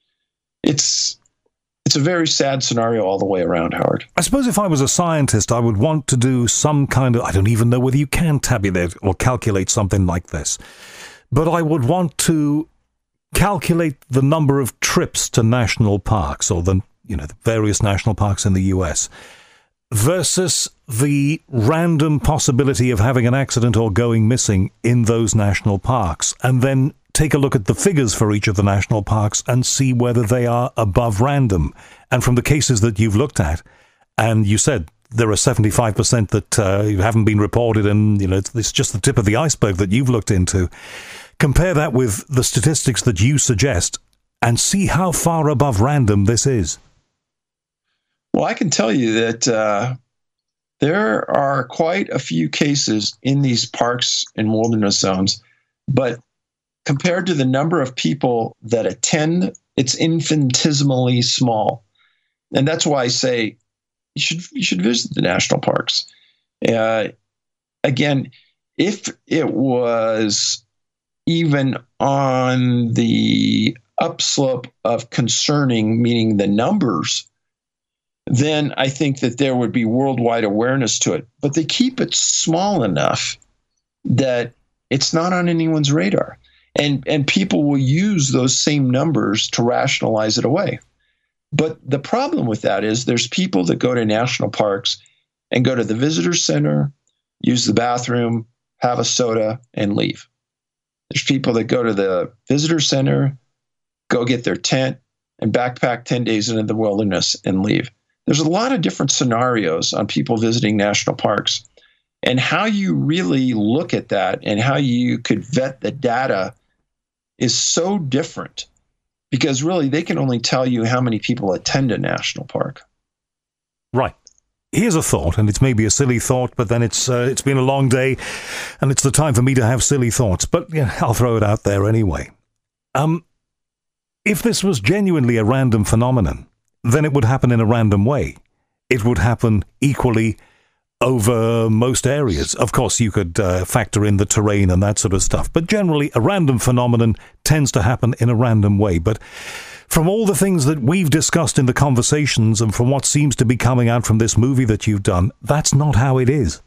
it's it's a very sad scenario all the way around, Howard. I suppose if I was a scientist, I would want to do some kind of, I don't even know whether you can tabulate or calculate something like this, but I would want to calculate the number of trips to national parks, or the, you know, the various national parks in the U S, versus the random possibility of having an accident or going missing in those national parks, and then take a look at the figures for each of the national parks and see whether they are above random. And from the cases that you've looked at, and you said there are seventy-five percent that uh, haven't been reported, and you know it's, it's just the tip of the iceberg that you've looked into. Compare that with the statistics that you suggest and see how far above random this is. Well, I can tell you that uh, there are quite a few cases in these parks and wilderness zones, but compared to the number of people that attend, it's infinitesimally small. And that's why I say you should you should visit the national parks. Uh, again, if it was even on the upslope of concerning, meaning the numbers, then I think that there would be worldwide awareness to it. But they keep it small enough that it's not on anyone's radar. And, and people will use those same numbers to rationalize it away. But the problem with that is there's people that go to national parks and go to the visitor center, use the bathroom, have a soda, and leave. There's people that go to the visitor center, go get their tent, and backpack ten days into the wilderness and leave. There's a lot of different scenarios on people visiting national parks. And how you really look at that and how you could vet the data is so different, because really they can only tell you how many people attend a national park. Right. Here's a thought, and it's maybe a silly thought, but then it's uh, it's been a long day, and it's the time for me to have silly thoughts. But yeah, I'll throw it out there anyway. Um, if this was genuinely a random phenomenon, then it would happen in a random way. It would happen equally over most areas. Of course, you could uh, factor in the terrain and that sort of stuff, but generally a random phenomenon tends to happen in a random way. But from all the things that we've discussed in the conversations and from what seems to be coming out from this movie that you've done, that's not how it is.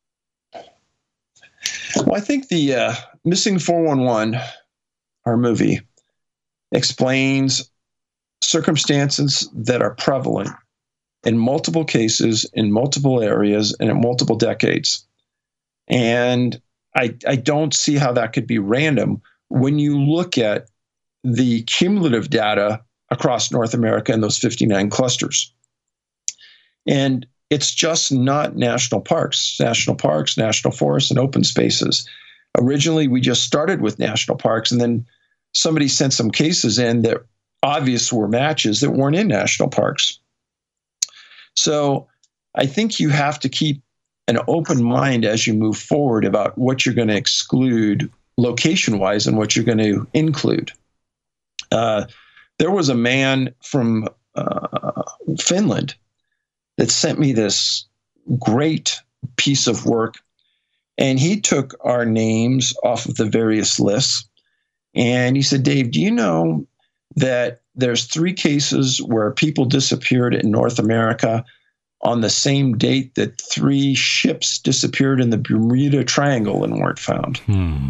Well, I think the uh, Missing four one one, our movie, explains circumstances that are prevalent in multiple cases, in multiple areas, and in multiple decades. And I, I don't see how that could be random when you look at the cumulative data across North America in those fifty-nine clusters. And it's just not national parks, national parks, national forests, and open spaces. Originally, we just started with national parks, and then somebody sent some cases in that obvious were matches that weren't in national parks. So I think you have to keep an open mind as you move forward about what you're going to exclude location-wise and what you're going to include. Uh, there was a man from uh, Finland that sent me this great piece of work, and he took our names off of the various lists, and he said, Dave, do you know that there's three cases where people disappeared in North America on the same date that three ships disappeared in the Bermuda Triangle and weren't found. Hmm.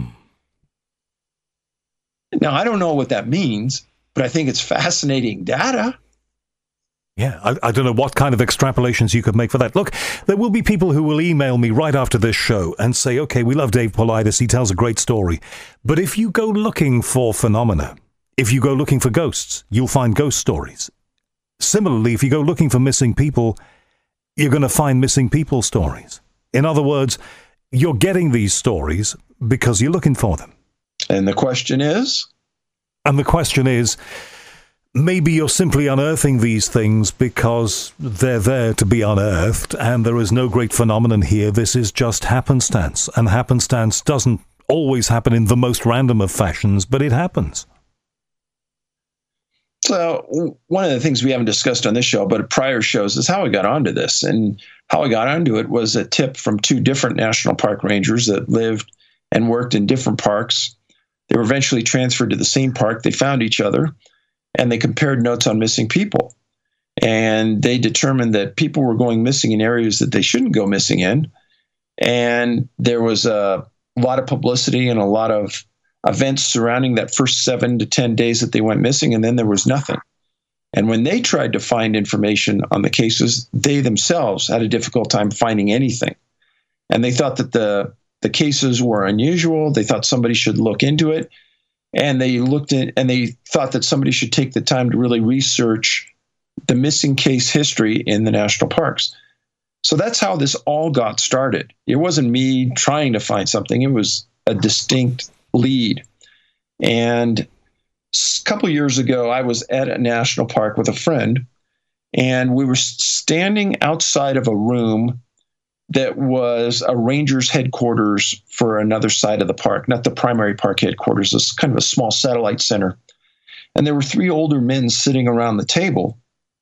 Now, I don't know what that means, but I think it's fascinating data. Yeah, I, I don't know what kind of extrapolations you could make for that. Look, there will be people who will email me right after this show and say, okay, we love Dave Paulides, he tells a great story. But if you go looking for phenomena, if you go looking for ghosts, you'll find ghost stories. Similarly, if you go looking for missing people, you're going to find missing people stories. In other words, you're getting these stories because you're looking for them. And the question is? And the question is, maybe you're simply unearthing these things because they're there to be unearthed, and there is no great phenomenon here. This is just happenstance, and happenstance doesn't always happen in the most random of fashions, but it happens. So one of the things we haven't discussed on this show, but prior shows, is how I got onto this. And how I got onto it was a tip from two different national park rangers that lived and worked in different parks. They were eventually transferred to the same park. They found each other, and they compared notes on missing people. And they determined that people were going missing in areas that they shouldn't go missing in. And there was a lot of publicity and a lot of events surrounding that first seven to ten days that they went missing, and then there was nothing. And when they tried to find information on the cases, they themselves had a difficult time finding anything. And they thought that the, the cases were unusual. They thought somebody should look into it. And they looked at, and they thought that somebody should take the time to really research the missing case history in the national parks. So that's how this all got started. It wasn't me trying to find something. It was a distinct lead. And a couple years ago, I was at a national park with a friend, and we were standing outside of a room that was a ranger's headquarters for another side of the park, not the primary park headquarters. It's kind of a small satellite center. And there were three older men sitting around the table,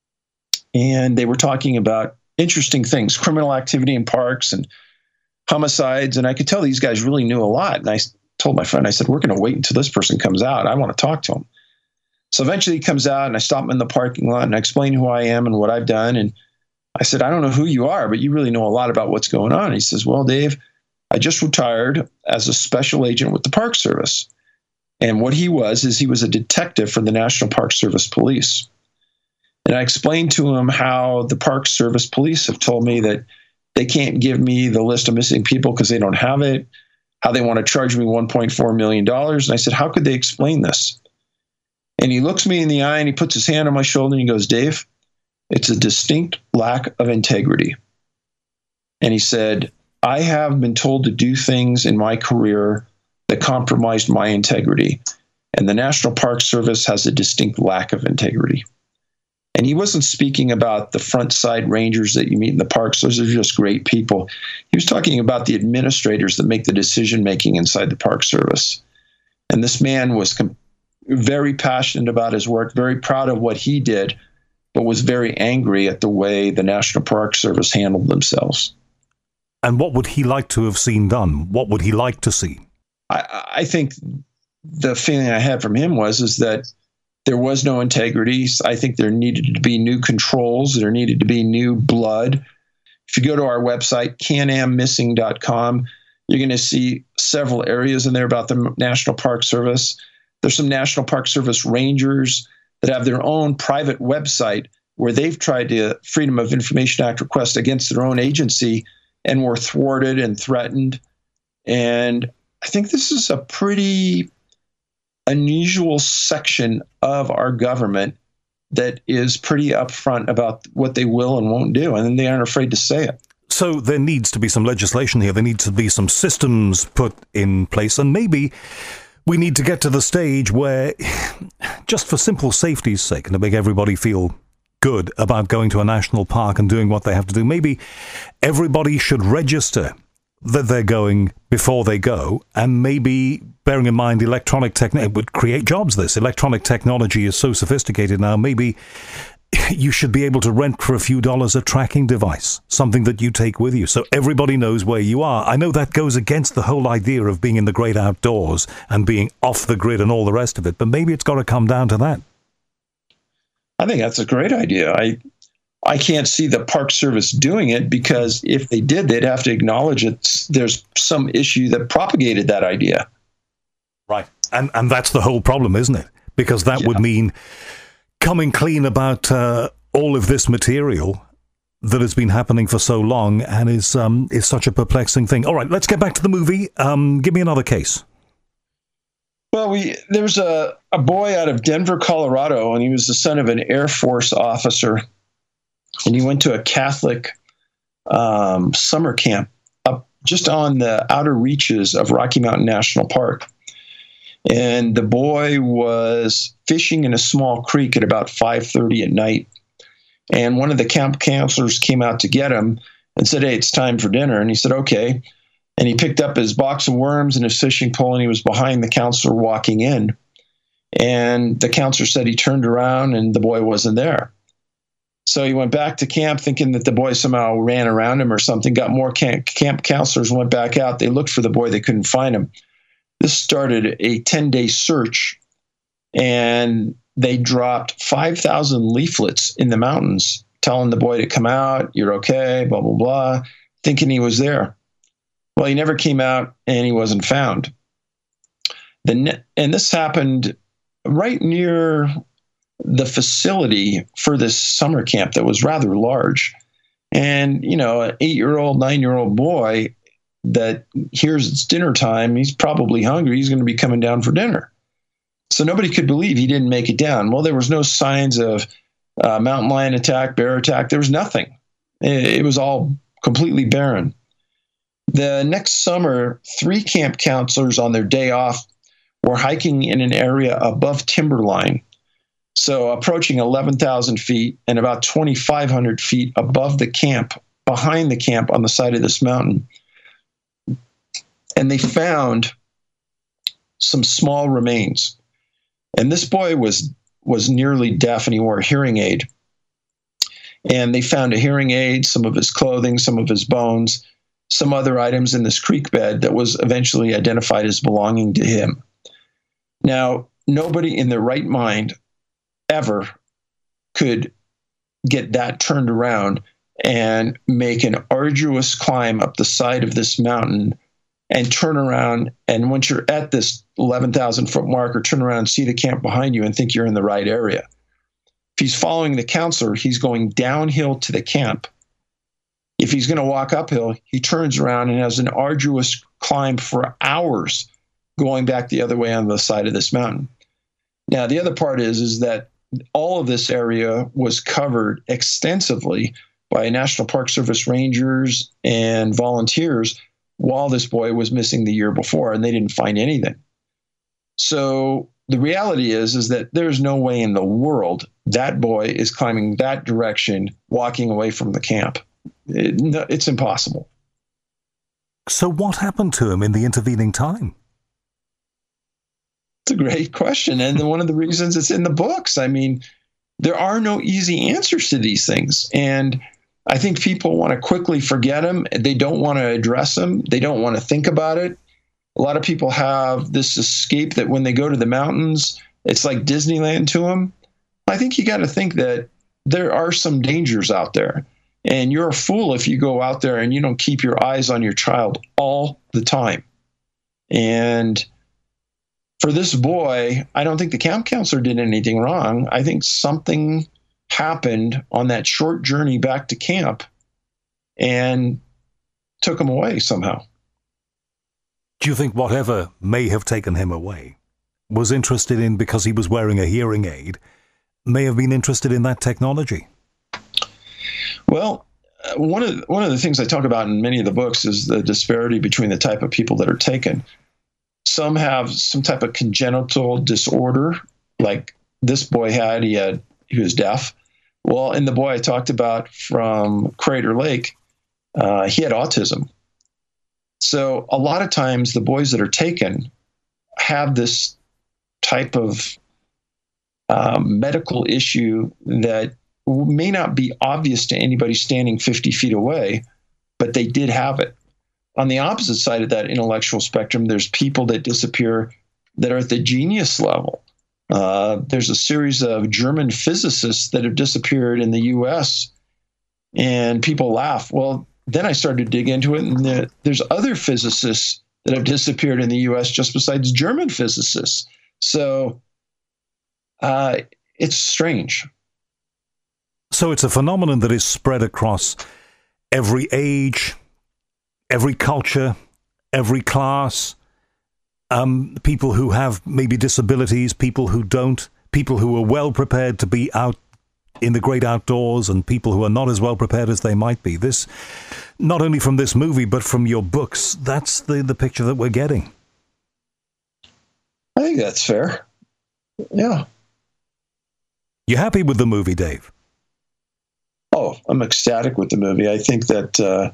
and they were talking about interesting things, criminal activity in parks and homicides. And I could tell these guys really knew a lot. And I told my friend, I said, we're going to wait until this person comes out. I want to talk to him. So eventually he comes out, and I stop him in the parking lot, and I explain who I am and what I've done. And I said, I don't know who you are, but you really know a lot about what's going on. And he says, well, Dave, I just retired as a special agent with the Park Service. And what he was is he was a detective for the National Park Service Police. And I explained to him how the Park Service Police have told me that they can't give me the list of missing people because they don't have it, how they want to charge me one point four million dollars. And I said, how could they explain this? And he looks me in the eye, and he puts his hand on my shoulder, and he goes, Dave, it's a distinct lack of integrity. And he said, I have been told to do things in my career that compromised my integrity. And the National Park Service has a distinct lack of integrity. And he wasn't speaking about the front side rangers that you meet in the parks. Those are just great people. He was talking about the administrators that make the decision-making inside the Park Service. And this man was com- very passionate about his work, very proud of what he did, but was very angry at the way the National Park Service handled themselves. And what would he like to have seen done? What would he like to see? I, I think the feeling I had from him was is that there was no integrity. I think there needed to be new controls. There needed to be new blood. If you go to our website, can am missing dot com, you're going to see several areas in there about the National Park Service. There's some National Park Service rangers that have their own private website where they've tried to Freedom of Information Act request against their own agency and were thwarted and threatened. And I think this is a pretty unusual section of our government that is pretty upfront about what they will and won't do, and then they aren't afraid to say it. So there needs to be some legislation here. There needs to be some systems put in place, and maybe we need to get to the stage where, just for simple safety's sake and to make everybody feel good about going to a national park and doing what they have to do, maybe everybody should register that they're going before they go, and maybe bearing in mind electronic technology would create jobs. This electronic technology is so sophisticated now, maybe you should be able to rent for a few dollars a tracking device, something that you take with you so everybody knows where you are. I know that goes against the whole idea of being in the great outdoors and being off the grid and all the rest of it, but maybe it's got to come down to that. I think that's a great idea. I I can't see the Park Service doing it, because if they did, they'd have to acknowledge it's there's some issue that propagated that idea. Right. And and that's the whole problem, isn't it? Because that yeah. would mean coming clean about uh, all of this material that has been happening for so long and is um, is such a perplexing thing. All right, let's get back to the movie. Um, give me another case. Well, we there's a, a boy out of Denver, Colorado, and he was the son of an Air Force officer. And he went to a Catholic um, summer camp up just on the outer reaches of Rocky Mountain National Park. And the boy was fishing in a small creek at about five thirty at night. And one of the camp counselors came out to get him and said, "Hey, it's time for dinner." And he said, "Okay." And he picked up his box of worms and his fishing pole, and he was behind the counselor walking in. And the counselor said he turned around and the boy wasn't there. So he went back to camp thinking that the boy somehow ran around him or something, got more camp, camp counselors, went back out. They looked for the boy. They couldn't find him. This started a ten-day search, and they dropped five thousand leaflets in the mountains telling the boy to come out, you're okay, blah, blah, blah, thinking he was there. Well, he never came out, and he wasn't found. The ne- and this happened right near the facility for this summer camp that was rather large. And, you know, an eight-year-old, nine-year-old boy that hears it's dinner time, he's probably hungry, he's going to be coming down for dinner. So nobody could believe he didn't make it down. Well, there was no signs of uh, mountain lion attack, bear attack. There was nothing. It, it was all completely barren. The next summer, three camp counselors on their day off were hiking in an area above timberline. So approaching eleven thousand feet and about twenty-five hundred feet above the camp, behind the camp on the side of this mountain. And they found some small remains. And this boy was was nearly deaf, and he wore a hearing aid. And they found a hearing aid, some of his clothing, some of his bones, some other items in this creek bed that was eventually identified as belonging to him. Now, nobody in their right mind ever could get that turned around and make an arduous climb up the side of this mountain and turn around, and once you're at this eleven thousand foot marker, turn around and see the camp behind you and think you're in the right area. If he's following the counselor, he's going downhill to the camp. If he's going to walk uphill, he turns around and has an arduous climb for hours going back the other way on the side of this mountain. Now, the other part is, is that all of this area was covered extensively by National Park Service rangers and volunteers while this boy was missing the year before, and they didn't find anything. So the reality is, is that there's no way in the world that boy is climbing that direction, walking away from the camp. It, no, it's impossible. So what happened to him in the intervening time? It's a great question. And one of the reasons it's in the books. I mean, there are no easy answers to these things. And I think people want to quickly forget them. They don't want to address them. They don't want to think about it. A lot of people have this escape that when they go to the mountains, it's like Disneyland to them. I think you got to think that there are some dangers out there. And you're a fool if you go out there and you don't keep your eyes on your child all the time. And for this boy, I don't think the camp counselor did anything wrong. I think something happened on that short journey back to camp and took him away somehow. Do you think whatever may have taken him away was interested in, because he was wearing a hearing aid, may have been interested in that technology? Well, uh, one of one of the things I talk about in many of the books is the disparity between the type of people that are taken. Some have some type of congenital disorder, like this boy had. He had he was deaf. Well, and the boy I talked about from Crater Lake, uh, he had autism. So a lot of times the boys that are taken have this type of um, medical issue that may not be obvious to anybody standing fifty feet away, but they did have it. On the opposite side of that intellectual spectrum, there's people that disappear that are at the genius level. Uh, there's a series of German physicists that have disappeared in the U S, and people laugh. Well, then I started to dig into it, and the, there's other physicists that have disappeared in the U S just besides German physicists. So uh, it's strange. So it's a phenomenon that is spread across every age, every culture, every class, um, people who have maybe disabilities, people who don't, people who are well prepared to be out in the great outdoors, and people who are not as well prepared as they might be. This, not only from this movie, but from your books, that's the, the picture that we're getting. I think that's fair. Yeah. You happy with the movie, Dave? Oh, I'm ecstatic with the movie. I think that uh,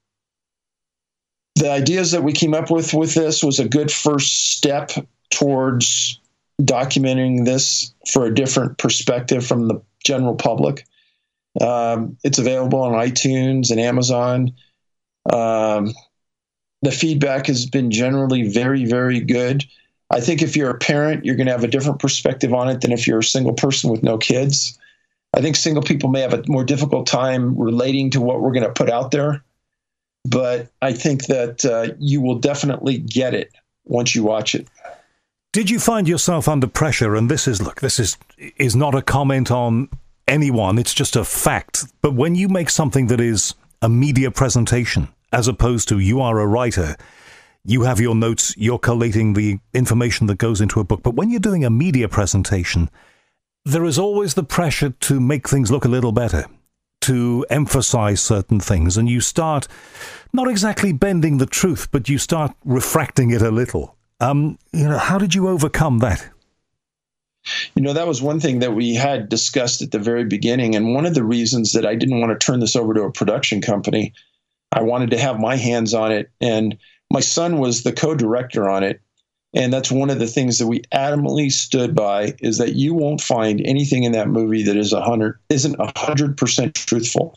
the ideas that we came up with with this was a good first step towards documenting this for a different perspective from the general public. Um, it's available on iTunes and Amazon. Um, the feedback has been generally very, very good. I think if you're a parent, you're going to have a different perspective on it than if you're a single person with no kids. I think single people may have a more difficult time relating to what we're going to put out there, but I think that uh, you will definitely get it once you watch it. Did you find yourself under pressure? And this is, look, this is is not a comment on anyone, it's just a fact. But when you make something that is a media presentation, as opposed to you are a writer, you have your notes, you're collating the information that goes into a book. But when you're doing a media presentation, there is always the pressure to make things look a little better, to emphasize certain things. And you start not exactly bending the truth, but you start refracting it a little. Um, you know, how did you overcome that? You know, that was one thing that we had discussed at the very beginning. And one of the reasons that I didn't want to turn this over to a production company, I wanted to have my hands on it. And my son was the co-director on it. And that's one of the things that we adamantly stood by, is that you won't find anything in that movie that is a hundred, isn't a hundred percent truthful.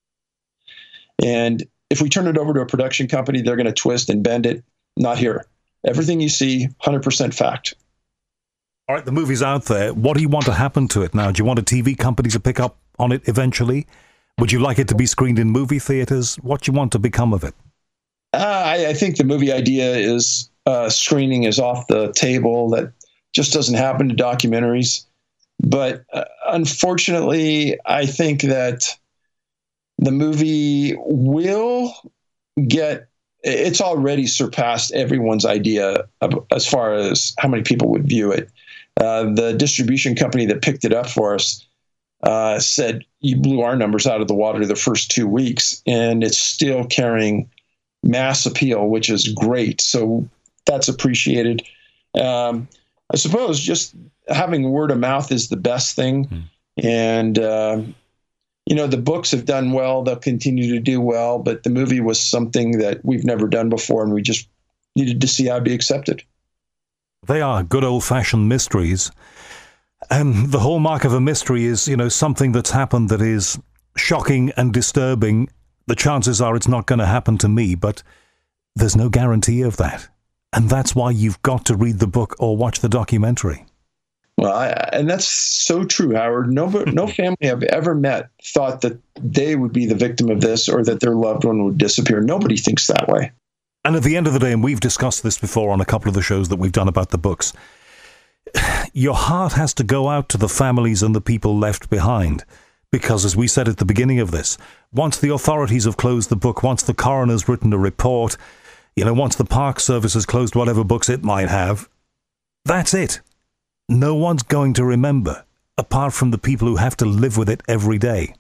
And if we turn it over to a production company, they're going to twist and bend it. Not here. Everything you see, one hundred percent fact. All right, the movie's out there. What do you want to happen to it now? Do you want a T V company to pick up on it eventually? Would you like it to be screened in movie theaters? What do you want to become of it? Uh, I, I think the movie idea is uh, screening is off the table. That just doesn't happen to documentaries. But uh, unfortunately, I think that the movie will get, it's already surpassed everyone's idea of, as far as how many people would view it. Uh, the distribution company that picked it up for us uh, said you blew our numbers out of the water the first two weeks, and it's still carrying mass appeal, which is great. So that's appreciated. Um, I suppose just having word of mouth is the best thing. Mm. And, uh, you know, the books have done well. They'll continue to do well. But the movie was something that we've never done before, and we just needed to see how it'd be accepted. They are good old-fashioned mysteries. And the hallmark of a mystery is, you know, something that's happened that is shocking and disturbing. The chances are it's not going to happen to me, but there's no guarantee of that. And that's why you've got to read the book or watch the documentary. Well, I, and that's so true, Howard. No, no family I've ever met thought that they would be the victim of this or that their loved one would disappear. Nobody thinks that way. And at the end of the day, and we've discussed this before on a couple of the shows that we've done about the books, your heart has to go out to the families and the people left behind. Because, as we said at the beginning of this, once the authorities have closed the book, once the coroner's written a report, you know, once the Park Service has closed whatever books it might have, that's it. No one's going to remember, apart from the people who have to live with it every day.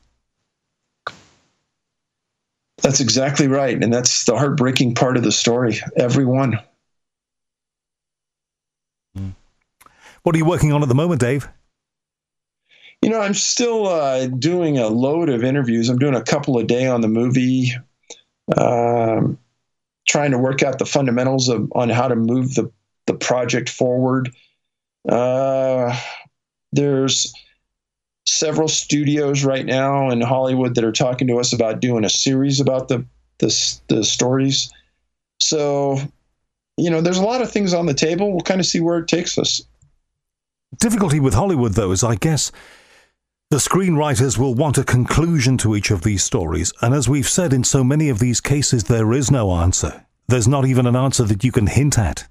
That's exactly right. And that's the heartbreaking part of the story. Everyone. Mm. What are you working on at the moment, Dave? You know, I'm still uh, doing a load of interviews. I'm doing a couple a day on the movie, um, trying to work out the fundamentals of on how to move the, the project forward. Uh, there's several studios right now in Hollywood that are talking to us about doing a series about the the, the stories. So, you know, there's a lot of things on the table. We'll kind of see where it takes us. difficulty with Hollywood, though, is I guess the screenwriters will want a conclusion to each of these stories. And as we've said, in so many of these cases, there is no answer. There's not even an answer that you can hint at.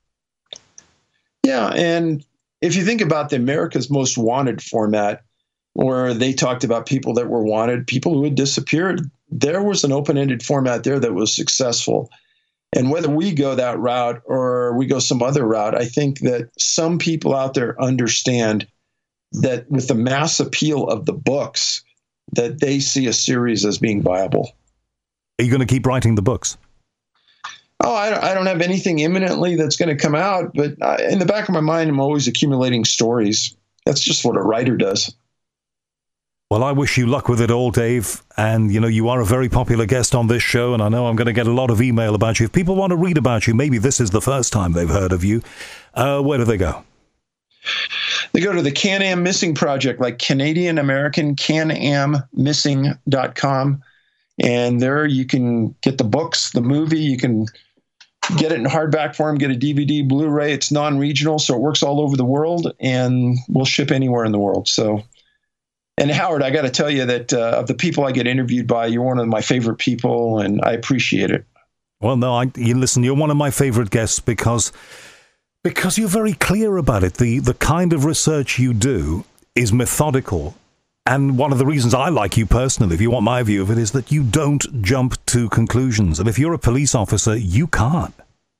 Yeah, and if you think about the America's Most Wanted format, where they talked about people that were wanted, people who had disappeared, there was an open-ended format there that was successful. And whether we go that route or we go some other route, I think that some people out there understand that with the mass appeal of the books, that they see a series as being viable. Are you going to keep writing the books? Oh, I, I don't have anything imminently that's going to come out, but I, in the back of my mind, I'm always accumulating stories. That's just what a writer does. Well, I wish you luck with it all, Dave. And, you know, you are a very popular guest on this show, and I know I'm going to get a lot of email about you. If people want to read about you, maybe this is the first time they've heard of you. Uh, where do they go? They go to the Can-Am Missing Project, like Canadian American Can Am Missing dot com. And there you can get the books, the movie. You can get it in hardback form, get a D V D, Blu-ray. It's non-regional, so it works all over the world, and we'll ship anywhere in the world. So, and Howard, I got to tell you that uh, of the people I get interviewed by, you're one of my favorite people, and I appreciate it. Well, no, I, you listen, you're one of my favorite guests because because you're very clear about it. The the kind of research you do is methodical. And one of the reasons I like you personally, if you want my view of it, is that you don't jump to conclusions. And if you're a police officer, you can't.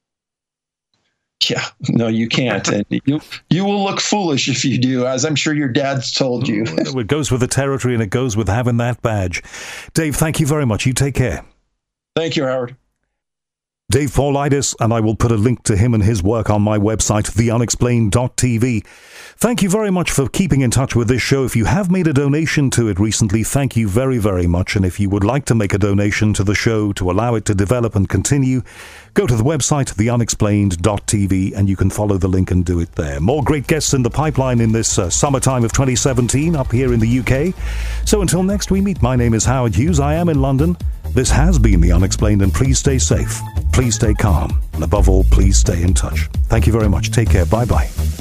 Yeah, no, you can't. And you you will look foolish if you do, as I'm sure your dad's told you. It goes with the territory, and it goes with having that badge. Dave, thank you very much. You take care. Thank you, Howard. Dave Paulides, and I will put a link to him and his work on my website, the unexplained dot t v. Thank you very much for keeping in touch with this show. If you have made a donation to it recently, thank you very, very much. And if you would like to make a donation to the show to allow it to develop and continue, go to the website, the unexplained dot t v, and you can follow the link and do it there. More great guests in the pipeline in this uh, summertime of twenty seventeen up here in the U K. So until next we meet, my name is Howard Hughes. I am in London. This has been The Unexplained, and please stay safe, please stay calm, and above all, please stay in touch. Thank you very much. Take care. Bye-bye.